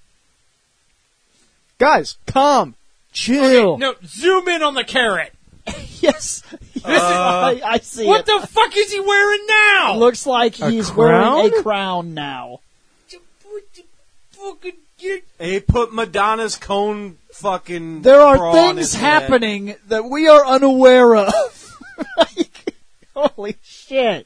Guys, calm, chill. No, zoom in on the carrot. Yes. I see What it. the fuck is he wearing now? Looks like A he's wearing crown? a crown now. What the fucking you- They put Madonna's cone fucking. There are bra on things his head. happening that we are unaware of. Like, holy shit.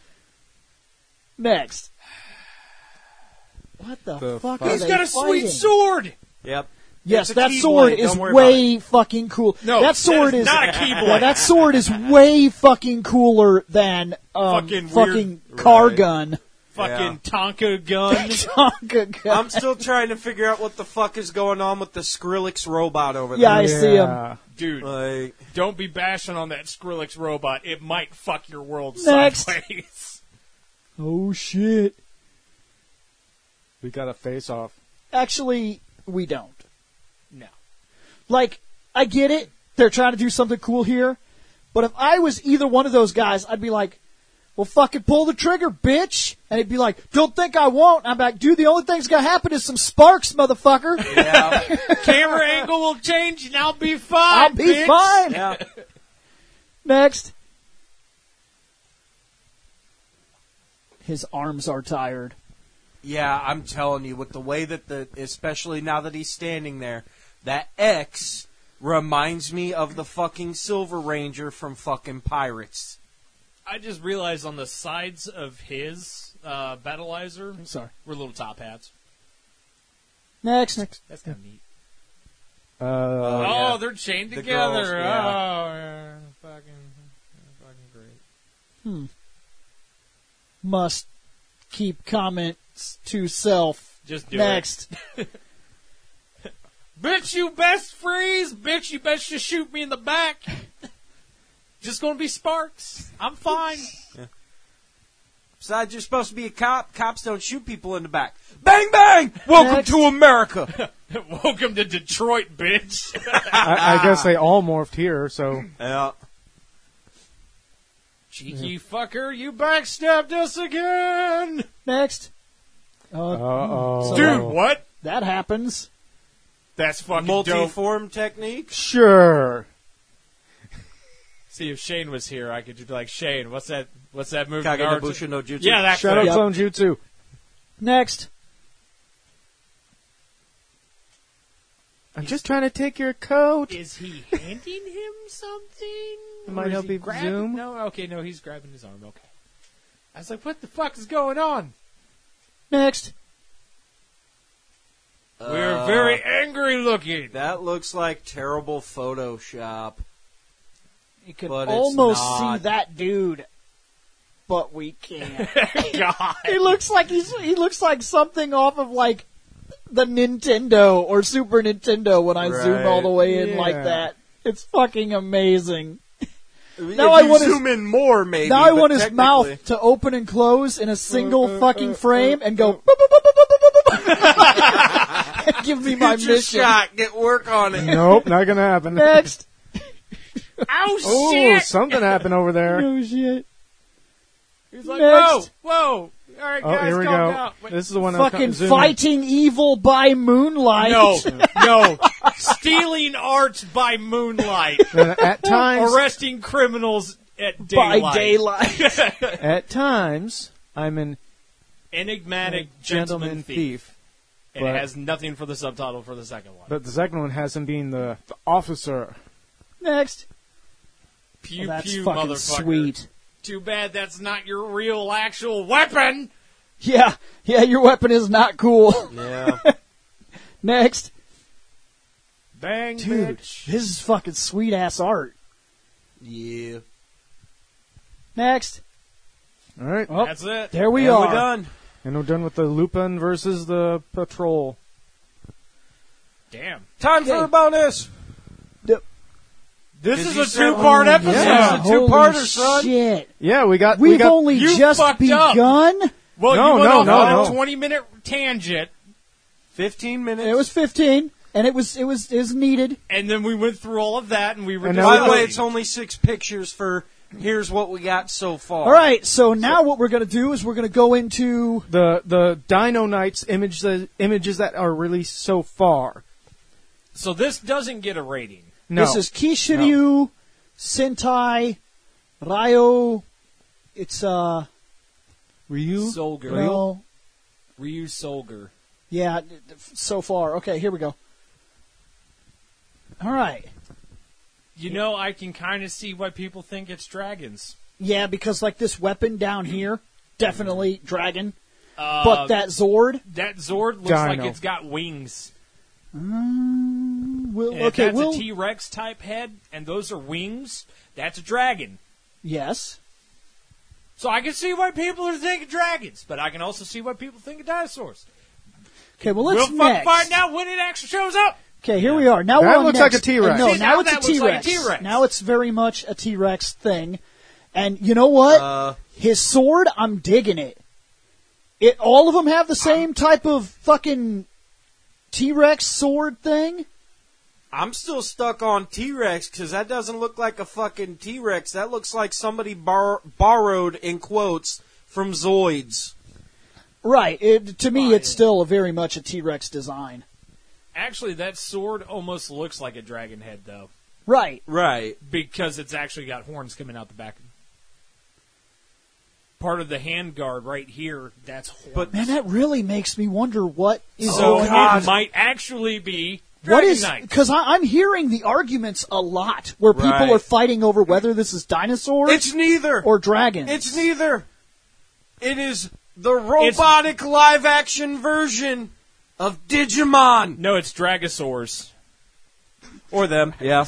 Next. What the fuck are He's they got a fighting? sweet sword. Yep. Yes, It's a that Keyblade, sword is don't worry way fucking cool. No, that sword that is is not a Keyblade. Yeah, that sword is way fucking cooler than Fucking fucking weird- car Right. gun. Fucking Tonka gun. Tonka gun. I'm still trying to figure out what the fuck is going on with the Skrillex robot over Yeah, I there. see him. Dude, Like, don't be bashing on that Skrillex robot. It might fuck your world Next. sideways. Oh shit. We got a face off. Actually, we don't. No. Like, I get it. They're trying to do something cool here. But if I was either one of those guys, I'd be like, well, fucking pull the trigger, bitch. And he'd be like, don't think I won't. I'm like, dude, the only thing's gonna happen is some sparks, motherfucker. yeah. Camera angle will change and I'll be fine. I'll be bitch. fine. Yeah. Next. His arms are tired. Yeah, I'm telling you, with the way that especially now that he's standing there, that X reminds me of the fucking Silver Ranger from fucking Pirates. I just realized on the sides of his battleizer I'm sorry. were little top hats. Next. That's kind of neat. Oh, Oh, yeah. they're chained The together. girls, yeah. Oh, yeah. Fucking great. Must keep comments to self. Just do Next. Bitch, you best freeze. Bitch, you best just shoot me in the back. Just gonna be sparks. I'm fine. Besides, you're supposed to be a cop. Cops don't shoot people in the back. Bang, bang! Welcome Next. to America. Welcome to Detroit, bitch. I guess they all morphed here, so Yeah. Cheeky fucker, you backstabbed us again. Next. Uh-oh. Dude, what? That happens. That's fucking dope. Multi-form technique. sure. See, if Shane was here, I could just be like, Shane, what's that move? Kage Naruto? Bushu no Jutsu. Yeah, that Shadow thing. Yep. Clone Jutsu. Next. I'm just trying to take your coat. Is he handing him something? It might Or is help he you grabbing- zoom. No, he's grabbing his arm. Okay. I was like, what the fuck is going on? Next. We're very angry looking. That looks like terrible Photoshop. You can But it's almost not. see that dude, but we can't. God. he looks like something off of like the Nintendo or Super Nintendo when I zoom Right. all the way in like Yeah. that. It's fucking amazing. If Now I you want his- zoom in more, maybe. Now I but want his technically- mouth to open and close in a single fucking frame and go. boop, boop, boop, boop, boop, boop, boop. And give me my Get your mission. shot. Get work on it. Nope, not gonna happen. Next. Oh, Oh, shit! something happened over there. Oh shit. He's like, Next. whoa. All right, Oh, guys, here we calm go. down. Wait. This is the one Fucking I'm zooming. fighting evil by moonlight. No. Stealing art by moonlight. At times, Arresting criminals at by daylight. daylight. at times, I'm an Enigmatic gentleman thief. And But- it has nothing for the subtitle for the second one. but the second one has him being the officer. Next. Pew Well, that's pew, fucking motherfucker. sweet. Too bad that's not your real actual weapon. Yeah, your weapon is not cool. Yeah. Next. Bang, Dude, bitch. this is fucking sweet ass art. Yeah. Next. All right, Oh, That's it. there we And are. we're done. and we're done with the Lupin versus the Patrol. Damn. Time for a bonus. This Did is you a say- two-part Oh, episode. yeah. It's a two-parter, Holy son. Shit. Yeah, we got. We've got, only You just fucked up. begun. Well, No, you went no, off no, on a no. 20-minute tangent, 15 minutes. It was 15, and it was needed. and then we went through all of that, and we were And just now- By the way, discussing. it's only 6 pictures for here's what we got so far. All right, so now what we're going to do is we're going to go into the Dino Knights images that are released so far. So this doesn't get a rating. No, this is Kishiryu Sentai Ryo. It's Ryu. Solger. no, Ryu Solger. yeah, so far. Okay, here we go. All right. You know, I can kind of see why people think it's dragons. Yeah, because like this weapon down here, definitely dragon. Uh, But that Zord, that Zord looks Dino. like it's got wings. we'll, And if okay, that's we'll a T-Rex type head, and those are wings, that's a dragon. yes. So I can see why people are thinking dragons, but I can also see why people think of dinosaurs. Okay, well let's We'll fucking next. find out when it actually shows up. Okay, here we are. Now That we're on looks next. like a T-Rex. No, See, now now it's a that looks like a T-Rex. T-Rex. Now it's very much a T-Rex thing. And you know what? His sword, I'm digging it. All of them have the same type of fucking T-Rex sword thing. I'm still stuck on T-Rex because that doesn't look like a fucking T-Rex. That looks like somebody borrowed, in quotes, from Zoids. Right. To me, it's still very much a T-Rex design. Actually, that sword almost looks like a dragon head, though, Right. Right. because it's actually got horns coming out the back. Part of the hand guard right here, that's horns. But Man, that really makes me wonder what is so going it might actually be What Dragon is? Knight. Because I'm hearing the arguments a lot where people Right. are fighting over whether this is dinosaurs it's neither. or dragons. It's neither. It is the robotic live-action version of Digimon. No, it's Dragosaurs. Or them. Yeah.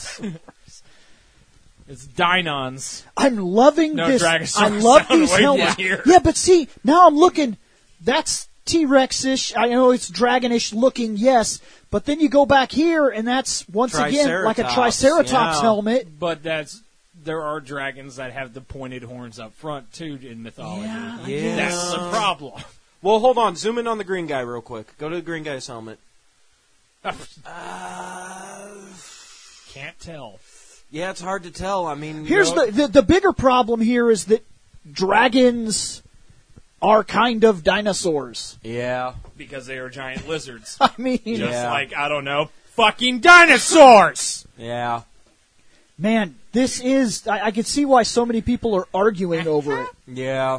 It's Deinons. I'm loving No, this. Dragosaurs I love sound these way helmets. weird. Yeah, but see, now I'm looking. That's T-Rex-ish. I know it's dragonish looking, yes. But then you go back here, and that's once again like a Triceratops yeah. helmet. But there are dragons that have the pointed horns up front too in mythology. Yeah, Yeah. That's the problem. Well, hold on. Zoom in on the green guy real quick. Go to the green guy's helmet. Can't tell. Yeah, it's hard to tell. I mean, Here's the bigger problem here is that dragons are kind of dinosaurs. Yeah. Because they are giant lizards. I mean, Just Yeah. like, I don't know, fucking dinosaurs! Yeah. man, this is. I can see why so many people are arguing over it. Yeah.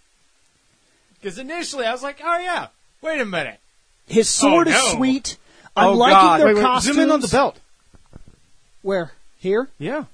Because initially I was like, oh yeah, wait a minute. His sword Oh, is no. sweet. I'm Oh, liking God. their Wait, costumes. zoom in on the belt. Where? Here? Yeah.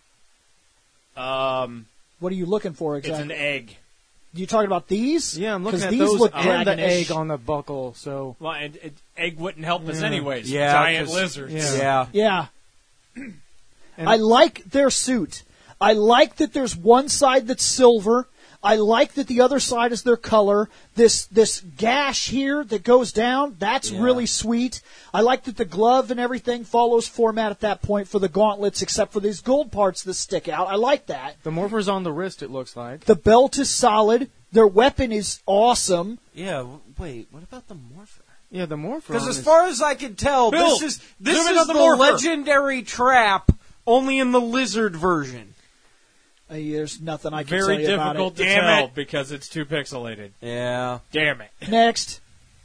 What are you looking for It's exactly? an egg. You talking about these? Yeah, I'm looking 'Cause at these those look and the dragonish. egg on the buckle. So Well, and egg wouldn't help us Yeah. anyways. Yeah, Giant 'cause- lizards. Yeah. Yeah. And- I like their suit. I like that there's one side that's silver. I like that the other side is their color. This gash here that goes down, that's Yeah. really sweet. I like that the glove and everything follows format at that point for the gauntlets, except for these gold parts that stick out. I like that. the morpher's on the wrist. It looks like. The belt is solid. Their weapon is awesome. Yeah, wait, what about the Morpher? Yeah, the morpher. Because on as is- far as I can tell, Bill, this zoom in is on the the Morpher. legendary trap, only in the lizard version. There's nothing I can Very tell you about difficult it. to tell because it's too pixelated. Yeah. Damn it. Next.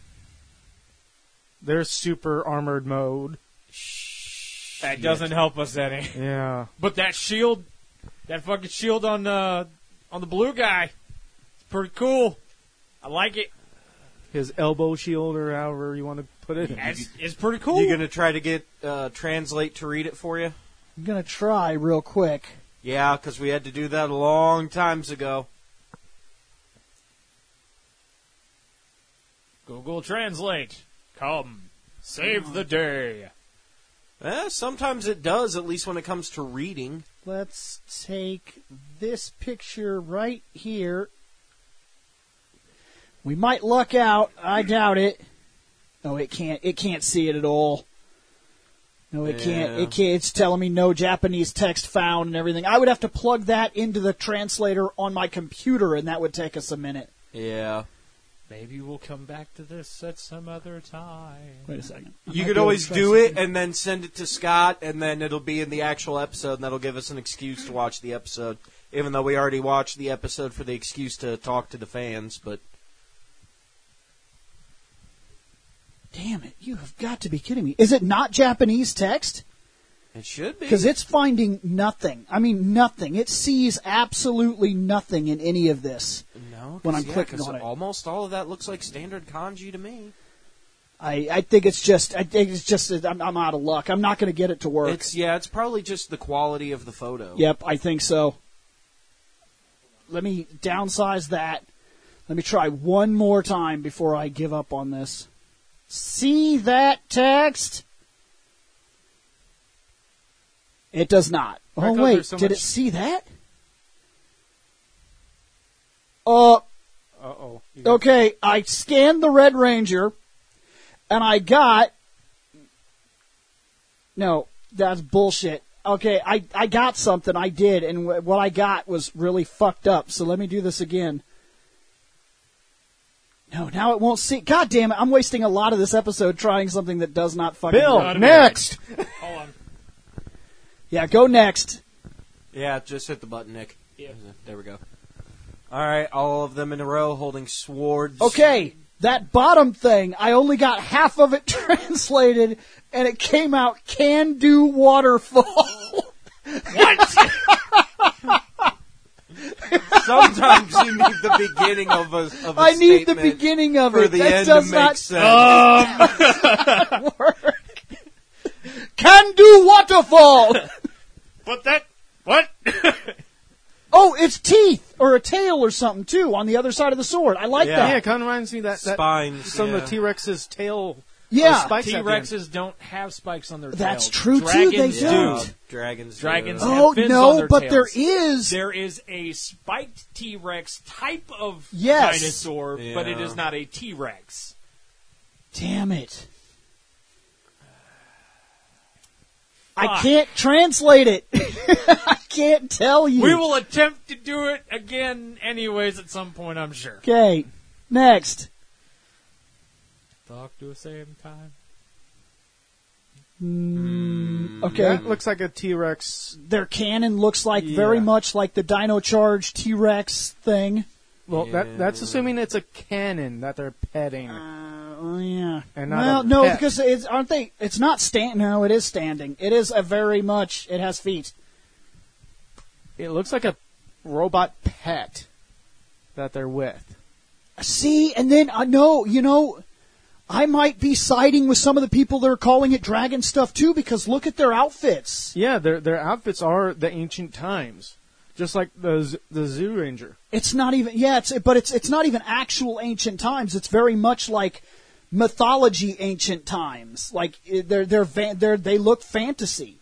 their super armored mode. That doesn't help us any. Yeah. But that shield, that fucking shield on the blue guy, it's pretty cool. I like it. His elbow shield, or however you want to put it. It's pretty cool. You gonna try to get Translate to read it for you? I'm going to try real quick. Yeah, because we had to do that a long times ago. Google Translate. Come. Save the day. Sometimes it does, at least when it comes to reading. Let's take this picture right here. We might luck out. I doubt it. No, it can't. It can't see it at all. No, it can't. Yeah. It can't. It's telling me no Japanese text found and everything. I would have to plug that into the translator on my computer, and that would take us a minute. Yeah. Maybe we'll come back to this at some other time. Wait a second. You could always do it and then send it to Scott, and then it'll be in the actual episode, and that'll give us an excuse to watch the episode. Even though we already watched the episode for the excuse to talk to the fans, but... Damn it! You have got to be kidding me. Is it not Japanese text? It should be. Because it's finding nothing. I mean, nothing. It sees absolutely nothing in any of this. No, when I'm clicking on it. Almost all of that looks like standard kanji to me. I think it's just. I'm out of luck. I'm not going to get it to work. It's probably just the quality of the photo. Yep, I think so. Let me downsize that. Let me try one more time before I give up on this. See that text? It does not. Oh, Because wait. there's so Did much- it see that? Uh-oh. Okay, I scanned the Red Ranger, and I got... No, that's bullshit. Okay, I got something, I did, and what I got was really fucked up, so let me do this again. No, now it won't see... God damn it, I'm wasting a lot of this episode trying something that does not fucking Bill, work. next! Hold on. Yeah, go next. Yeah, just hit the button, Nick. Yeah. There we go. All right, all of them in a row holding swords. Okay, that bottom thing, I only got half of it translated, and it came out can do waterfall. Sometimes you need the beginning of a I need the statement beginning of for it. the That end does to make not sense. work. Can do waterfall. But that... What? Oh, it's teeth or a tail or something too on the other side of the sword. I like Yeah. Yeah, it that. kind of reminds me of that Spines. some yeah. of the T-Rex's tail. Yeah, spikes at the end. T-Rexes don't have spikes on their That's tails. true, too, Dragons they do. don't. Dragons. do. Dragons Oh have fins no, on their but tails. there is. There is a spiked T-Rex type of Yes. dinosaur, but it Yeah. is not a T-Rex. Damn it! I can't translate it. I can't tell you. We will attempt to do it again anyways at some point, I'm sure. Okay, next. Talk to the same time. Okay, That looks like a T-Rex. their cannon looks like very Yeah. much like the Dino Charge T-Rex thing. Well, that's assuming it's a cannon that they're petting. Yeah. And not well, a no, pet. because aren't they? It's not stand. No, it is standing. It is a very much. It has feet. It looks like a robot pet that they're with. See, and then no, I might be siding with some of the people that are calling it dragon stuff too, because look at their outfits. Yeah, their outfits are the ancient times, just like the Zoo Ranger. It's not even it's not even actual ancient times. It's very much like mythology ancient times. Like they look fantasy.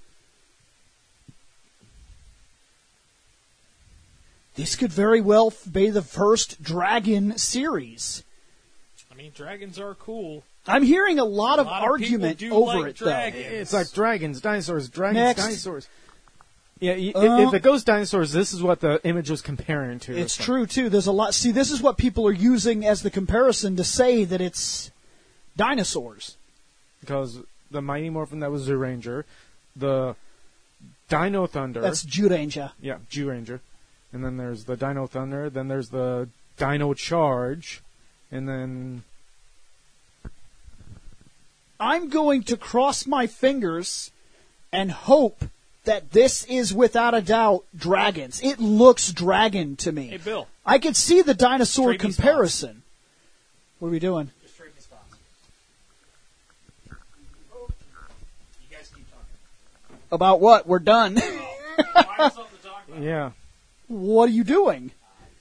This could very well be the first dragon series. I mean, dragons are cool. I'm hearing a lot of argument over it, dragons. though. It's like dragons, dinosaurs, Next. dinosaurs. Yeah, if it goes dinosaurs, this is what the image was comparing to. It's true, too. There's a lot. See, this is what people are using as the comparison to say that it's dinosaurs. Because the Mighty Morphin, that was Zoo Ranger. The Dino Thunder. That's Juranger. Yeah, Jew Ranger. And then there's the Dino Thunder. Then there's the Dino Charge. And then... I'm going to cross my fingers and hope that this is without a doubt dragons. It looks dragon to me. Hey, Bill. I could see the dinosaur Trade me comparison. What are we doing? Just trade me spots. You guys keep talking. About what? We're done. Find something to talk about. Yeah. What are you doing?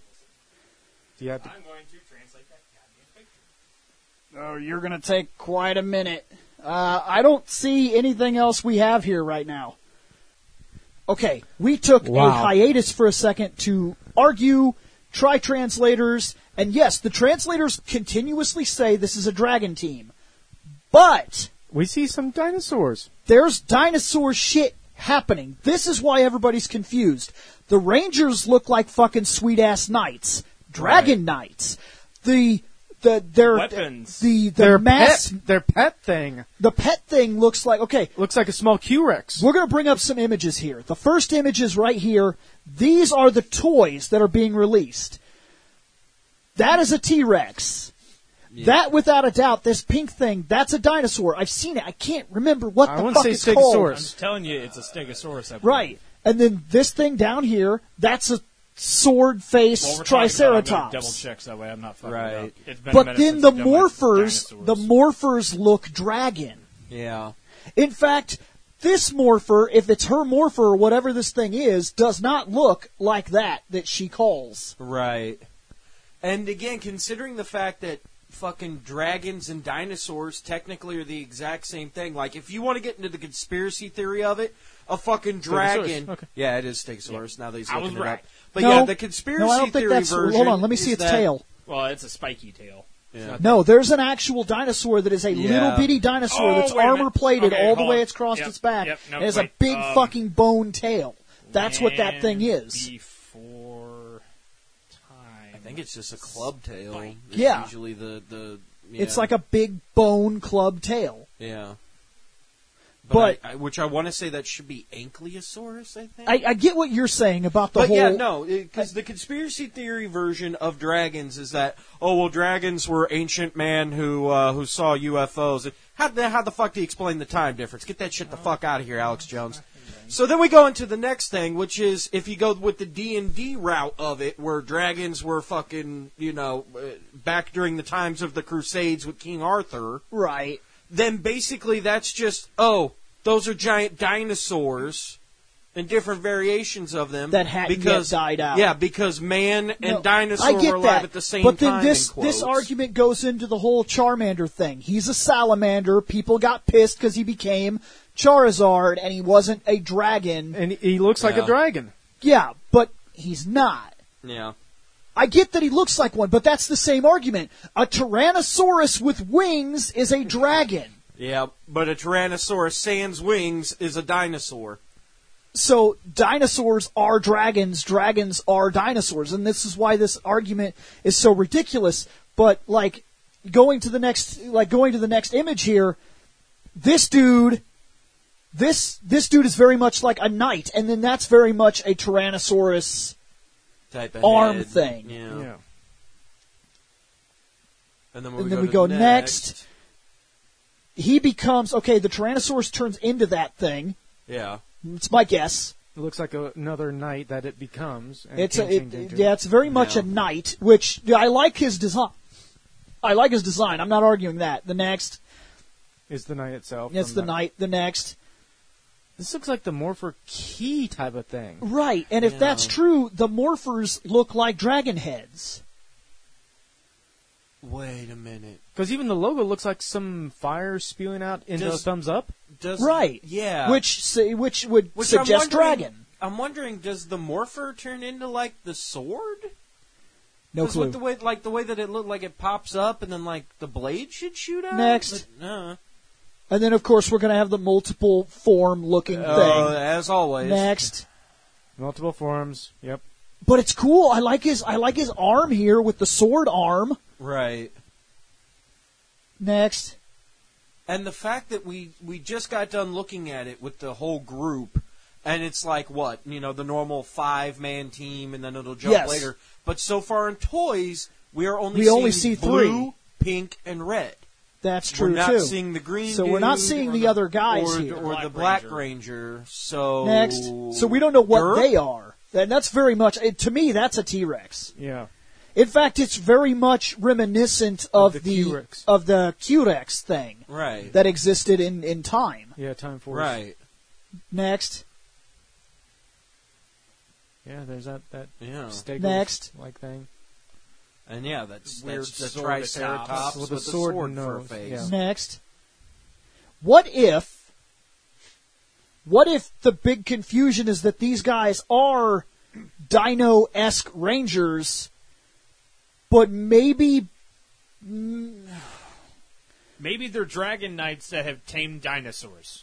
Do you have to... I'm going to translate that goddamn picture. Oh, you're going to take quite a minute. I don't see anything else we have here right now. Okay, we took a hiatus for a second to argue, try translators, and yes, the translators continuously say this is a dragon team. But We see some dinosaurs. there's dinosaur shit happening. This is why everybody's confused. The Rangers look like fucking sweet-ass knights. Dragon knights. Their Weapons. The mass, Their pet thing the pet thing looks like, okay, looks like a small Q-Rex. we're going to bring up some images here. The first image is right here. These are the toys that are being released. That is a T-Rex. Yeah. That, without a doubt, this pink thing, that's a dinosaur. I've seen it. I can't remember what I the wanna fuck say it's called. Stegosaurus. I'm telling you, it's a Stegosaurus. I believe. Right. And then this thing down here, that's a sword-faced Well, we're talking about it, I'm gonna Triceratops. double check so that way I'm not fucking Right. it up. It's been a But minute then since the I've done my morphers dinosaurs. look dragon. Yeah. In fact, this morpher, if it's her morpher or whatever this thing is, does not look like that she calls. Right. And again, considering the fact that fucking dragons and dinosaurs technically are the exact same thing. Like, if you want to get into the conspiracy theory of it, a fucking dragon. Stegosaurus, okay. Yeah, it is Stegosaurus. Now that he's I looking was it right. up. But No, yeah, the conspiracy no, I don't think theory that's. version. Hold on, let me is see its that- tail. Well, it's a spiky tail. Yeah. No, there's an actual dinosaur that is a Yeah. little bitty dinosaur Oh, that's wait a minute. armor plated Okay, all the hold way on. across Yep, its back. yep, no, it has a wait, big fucking bone tail. That's what that thing is. Before time. I think it's just a club tail. Spike. It's Yeah. usually the It's like a big bone club tail. Yeah. But- which I want to say that should be Ankylosaurus, I think. I get what you're saying about the But whole. yeah, no, because the conspiracy theory version of dragons is that dragons were ancient man who saw UFOs. How the fuck do you explain the time difference? Get that shit the fuck out of here, Alex Jones. So then we go into the next thing, which is if you go with the D&D route of it, where dragons were fucking back during the times of the Crusades with King Arthur. Right. Then basically that's just, those are giant dinosaurs and different variations of them. That hadn't yet died out. Yeah, because man and No, dinosaur I get were alive that. at the same but then time. this in this quotes. argument goes into the whole Charmander thing. He's a salamander. People got pissed because he became Charizard and he wasn't a dragon. And he looks like Yeah. a dragon. Yeah, but he's not. Yeah. I get that he looks like one, but that's the same argument. A Tyrannosaurus with wings is a dragon. Yeah, but a Tyrannosaurus sans wings is a dinosaur. So dinosaurs are dragons, dragons are dinosaurs, and this is why this argument is so ridiculous. But going to the next image here, this dude is very much like a knight, and then that's very much a Tyrannosaurus Type of arm head. thing. Yeah. And then, And then we go next. He becomes the Tyrannosaurus turns into that thing. Yeah. It's my guess. It looks like another knight that it becomes. And It's can change into. it's very much Yeah. a knight, which I like his design. I like his design. I'm not arguing that. The next is the knight itself. It's the knight. The next. This looks like the Morpher key type of thing. Right, and if that's true, the Morphers look like dragon heads. Wait a minute. Because even the logo looks like some fire spewing out into a thumbs up. Right. Yeah. Which would suggest dragon. I'm wondering, does the Morpher turn into like the sword? No clue. With the way that it looked like it pops up and then like the blade should shoot out. Next. But, And then, of course, we're going to have the multiple form-looking thing. As always. Next. Multiple forms. Yep. But it's cool. I like his arm here with the sword arm. Right. Next. And the fact that we just got done looking at it with the whole group, and it's like what? The normal 5-man team, and then it'll jump later. But so far in toys, we only see blue, 3. pink, and red. That's true, We're not too. seeing the green So we're not seeing the other guys here. Or the Black Ranger. So Next. So we don't know what they are. And that's very much, to me, that's a T-Rex. Yeah. In fact, it's very much reminiscent of the Q-Rex thing. Right. That existed in Time. Yeah, Time Force. Right. Next. Yeah, there's that Next. thing. And that's weird the sword Triceratops with with the the sword sword for a nose. face. Yeah. Next. What if the big confusion is that these guys are Dino-esque Rangers, but maybe they're dragon knights that have tamed dinosaurs.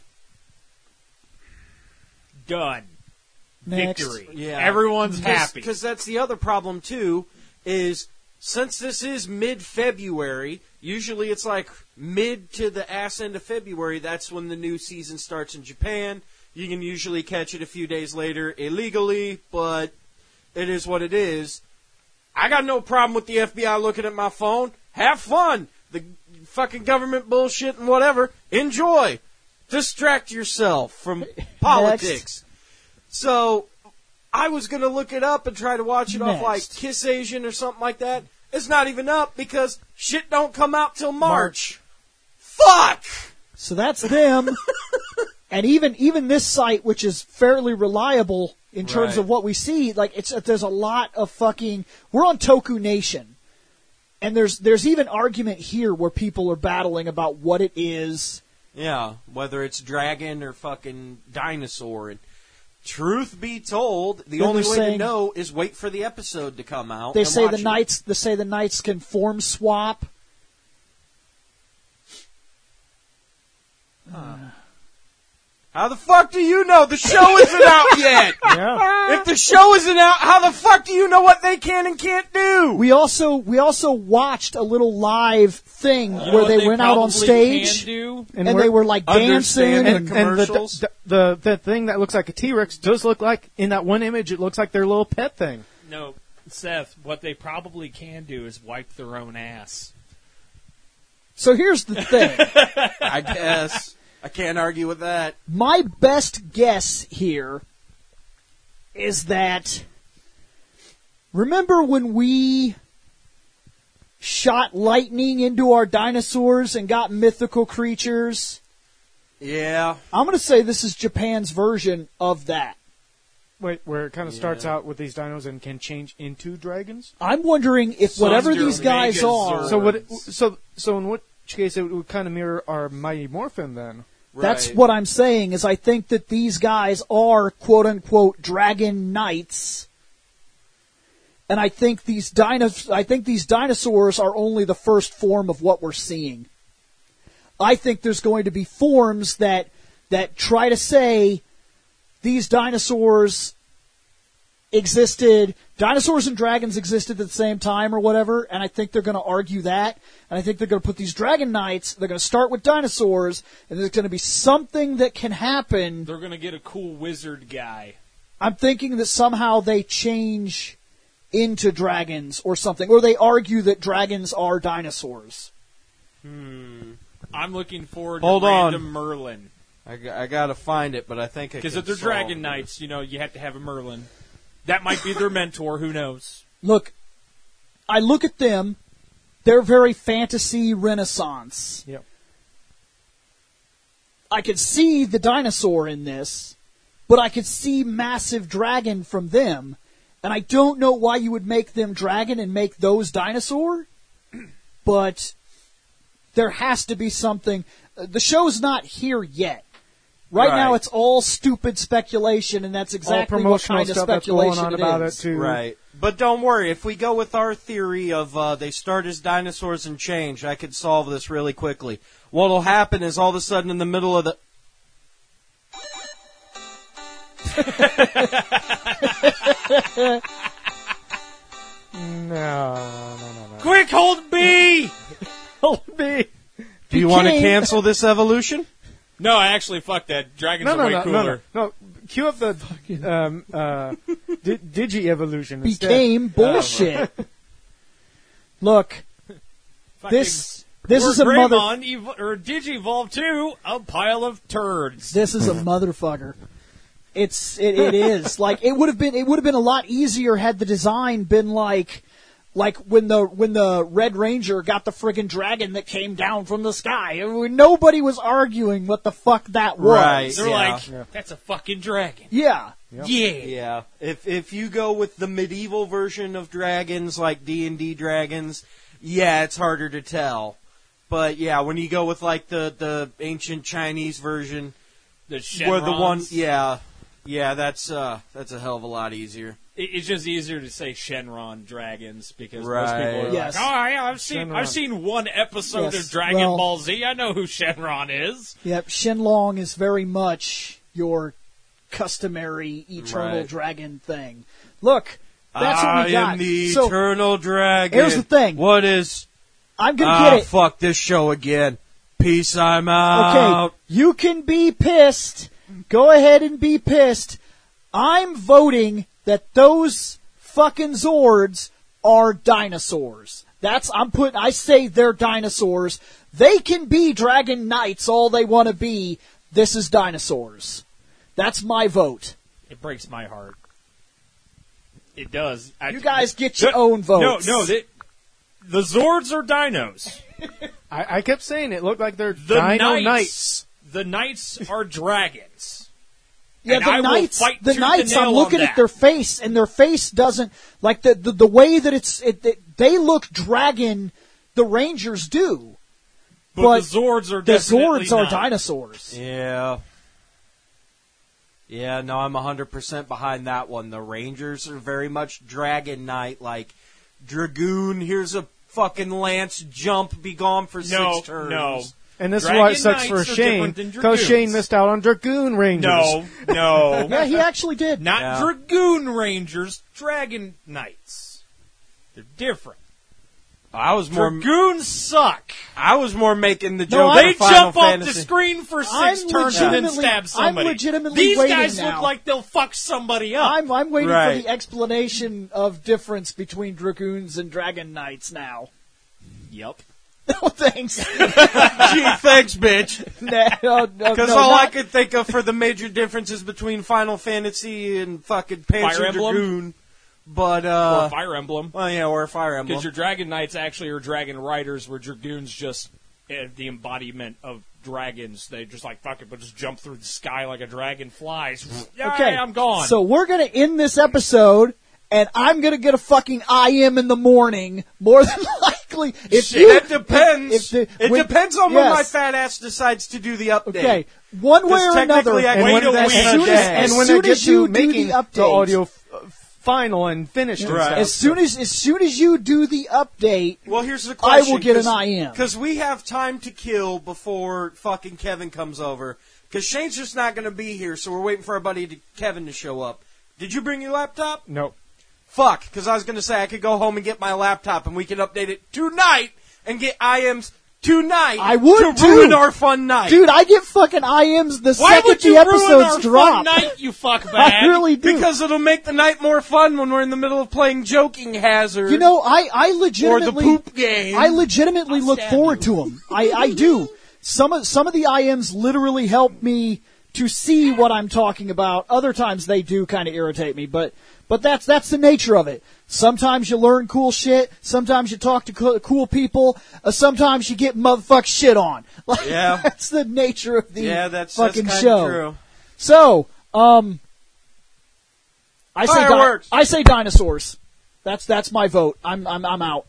Done. Next. Victory. Yeah. Everyone's happy. Because that's the other problem, too, is since this is mid-February, usually it's like mid to the ass end of February, that's when the new season starts in Japan. You can usually catch it a few days later illegally, but it is what it is. I got no problem with the FBI looking at my phone. Have fun. The fucking government bullshit and whatever. Enjoy. Distract yourself from politics. So, I was going to look it up and try to watch it off like Kiss Asian or something like that. It's not even up because shit don't come out till March. Fuck! So that's them. And even this site, which is fairly reliable in terms of what we see, like there's a lot of fucking. We're on Toku Nation, and there's even argument here where people are battling about what it is. Yeah, whether it's dragon or fucking dinosaur. And truth be told, the only way to know is wait for the episode to come out. They say the knights can form swap. How the fuck do you know the show isn't out yet? Yeah. If the show isn't out, how the fuck do you know what they can and can't do? We also watched a little live thing where they went out on stage and they were like dancing and commercials. the thing that looks like a T-Rex does look like, in that one image, it looks like their little pet thing. No, Seth, what they probably can do is wipe their own ass. So here's the thing. I guess. I can't argue with that. My best guess here is that, remember when we shot lightning into our dinosaurs and got mythical creatures? Yeah. I'm going to say this is Japan's version of that. Wait, where it kind of starts out with these dinos and can change into dragons? I'm wondering if whatever these guys are... So in which case it would kind of mirror our Mighty Morphin then. That's what I'm saying, is I think that these guys are quote-unquote dragon knights. And I think these dinosaurs are only the first form of what we're seeing. I think there's going to be forms that try to say these dinosaurs and dragons existed at the same time or whatever, and I think they're going to argue that, and I think they're going to put these dragon knights, they're going to start with dinosaurs, and there's going to be something that can happen. They're going to get a cool wizard guy. I'm thinking that somehow they change into dragons or something, or they argue that dragons are dinosaurs. I'm looking forward to random Merlin. I gotta find it, but I think because if they're dragon knights, you have to have a Merlin. That might be their mentor. Who knows? Look, I look at them, They're very fantasy renaissance. Yep. I could see the dinosaur in this, but I could see massive dragon from them, and I don't know why you would make them dragon and make those dinosaur, but there has to be something. The show's not here yet. Right now, it's all stupid speculation, and that's exactly what kind of stuff that's speculation going on it about is. it too. Right. But don't worry, if we go with our theory of they start as dinosaurs and change, I could solve this really quickly. What'll happen is all of a sudden in the middle of the... No. Quick, hold B! Hold B. Do you want to cancel this evolution? No, actually, fuck that. Dragons are way cooler. No. Cue up the Digi-evolution instead. Became bullshit. Look, this is a mother. Or Digivolve 2, a pile of turds. This is a motherfucker. It is like it would have been a lot easier had the design been like when the Red Ranger got the friggin' dragon that came down from the sky. Nobody was arguing what the fuck that was. Right. They're like, that's a fucking dragon. Yeah. Yep. Yeah. If you go with the medieval version of dragons, like D&D dragons, yeah, it's harder to tell. But yeah, when you go with like the ancient Chinese version, The Shenrons. where the one, yeah, that's a hell of a lot easier. It's just easier to say Shenron dragons because most Right. people are Yes. like, oh yeah, I've Shenron. seen one episode Yes, of Dragon well- Ball Z. I know who Shenron is. Yep. Shenlong is very much your customary eternal Right. dragon thing. Look, that's what we got. I am the So, eternal dragon. here's the thing. What is... I'm gonna get it. Fuck this show again. Peace, I'm out. Okay, you can be pissed. Go ahead and be pissed. I'm voting that those fucking Zords are dinosaurs. I say they're dinosaurs. They can be Dragon Knights all they want to be. This is dinosaurs. That's my vote. It breaks my heart. It does. You guys get your own votes. No, the Zords are dinos. I kept saying it looked like they're The Dino Knights. Knights. The Knights are dragons. Yeah, And the I will Knights. fight The tooth Knights. and nail I'm looking on at that. their face, and their face doesn't like the way that they look dragon. The Rangers do, But the Zords are the definitely Zords are not. dinosaurs. Yeah. Yeah, no, I'm 100% behind that one. The Rangers are very much Dragon Knight, like Dragoon, here's a fucking lance, jump, be gone for 6 turns. No. And this Dragon is why it sucks for Knights are Shane, different than because Dragoons. Shane missed out on Dragoon Rangers. No. Yeah, he actually did. Not Yeah. Dragoon Rangers, Dragon Knights. They're different. I was more Dragoons suck. making the No, joke. They of Final jump off Fantasy. the screen for 6 I'm turns and then legitimately- stab somebody. I'm legitimately These waiting guys now. look like they'll fuck somebody up. I'm waiting Right. for the explanation of difference between Dragoons and Dragon Knights now. Yep. No thanks. Gee, thanks, bitch. Because all I could think of for the major differences between Final Fantasy and fucking Panzer Fire Emblem? Dragoon. But, Or Fire Emblem. well, yeah, or Fire Emblem. Because your Dragon Knights actually are Dragon Riders, where Dragoons just the embodiment of dragons. They just like, fuck it, but just jump through the sky like a dragon flies. Okay, I'm gone. So we're gonna end this episode, and I'm gonna get a fucking IM in the morning, more than likely. If Shit, you, it depends. if It when- depends on when yes. my fat ass decides to do the update. Okay, one way Because or another. technically I And can when do that- that as in a soon as- day. And when soon they get as you to do making the update- audio final and finished and Right. stuff. As soon as you do the update, Well, here's the I question. will get an IM. Because we have time to kill before fucking Kevin comes over. Because Shane's just not going to be here, so we're waiting for our buddy Kevin to show up. Did you bring your laptop? Nope. Fuck, because I was going to say I could go home and get my laptop and we could update it tonight and get IMs tonight. I would, to ruin too. our fun night. dude, I get fucking IMs the Why second would you the ruin episodes our drop. fun night, you fuckbag? I really do. Because it'll make the night more fun when we're in the middle of playing Joking Hazard. You know, I or the legitimately poop game. I legitimately look stab forward to them. I do. Some of the IMs literally help me to see what I'm talking about. Other times they do kind of irritate me, but that's the nature of it. Sometimes you learn cool shit. Sometimes you talk to cool people. Sometimes you get motherfucking shit on. Like, Yeah. that's the nature of the that's fucking kinda show. True. So, I Fireworks. say dinosaurs. That's my vote. I'm out.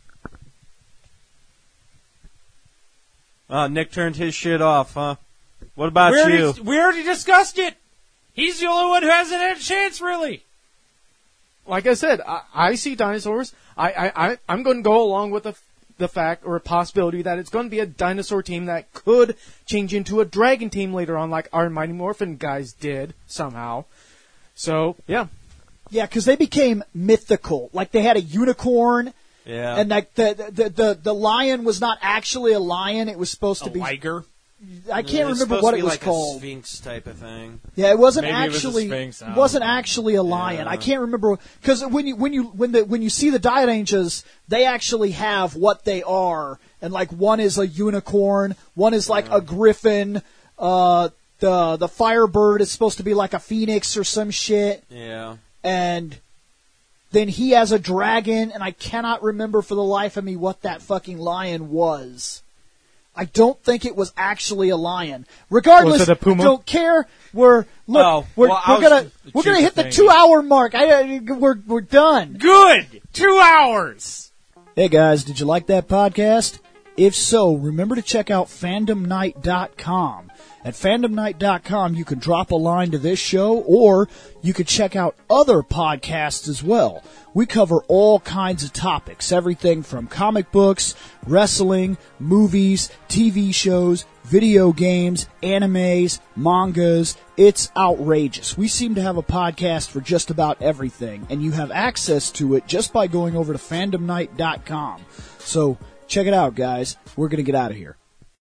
Nick turned his shit off, huh? What about you? We already discussed it. He's the only one who hasn't had a chance, really. Like I said, I see dinosaurs. I'm going to go along with the fact or a possibility that it's going to be a dinosaur team that could change into a dragon team later on, like our Mighty Morphin guys did somehow. So, yeah. Yeah, because they became mythical. Like they had a unicorn. Yeah. And like the lion was not actually a lion. It was supposed to be. Liger. I can't It's remember supposed what to it be was like called. A Sphinx type of thing. Yeah, it wasn't Maybe it was a actually. Sphinx, I It don't wasn't know. actually a lion. Yeah. I can't remember because when you see the Diadangas, they actually have what they are, and like one is a unicorn, one is like a griffin. The Firebird is supposed to be like a phoenix or some shit. Yeah. And then he has a dragon, and I cannot remember for the life of me what that fucking lion was. I don't think it was actually a lion. Regardless, Was it a puma? I don't care. We're gonna hit the 2 hour mark. We're done. Good. 2 hours. Hey guys, did you like that podcast? If so, remember to check out fandomnight.com. At fandomnight.com, you can drop a line to this show, or you can check out other podcasts as well. We cover all kinds of topics, everything from comic books, wrestling, movies, TV shows, video games, animes, mangas. It's outrageous. We seem to have a podcast for just about everything, and you have access to it just by going over to fandomnight.com. So check it out, guys. We're going to get out of here.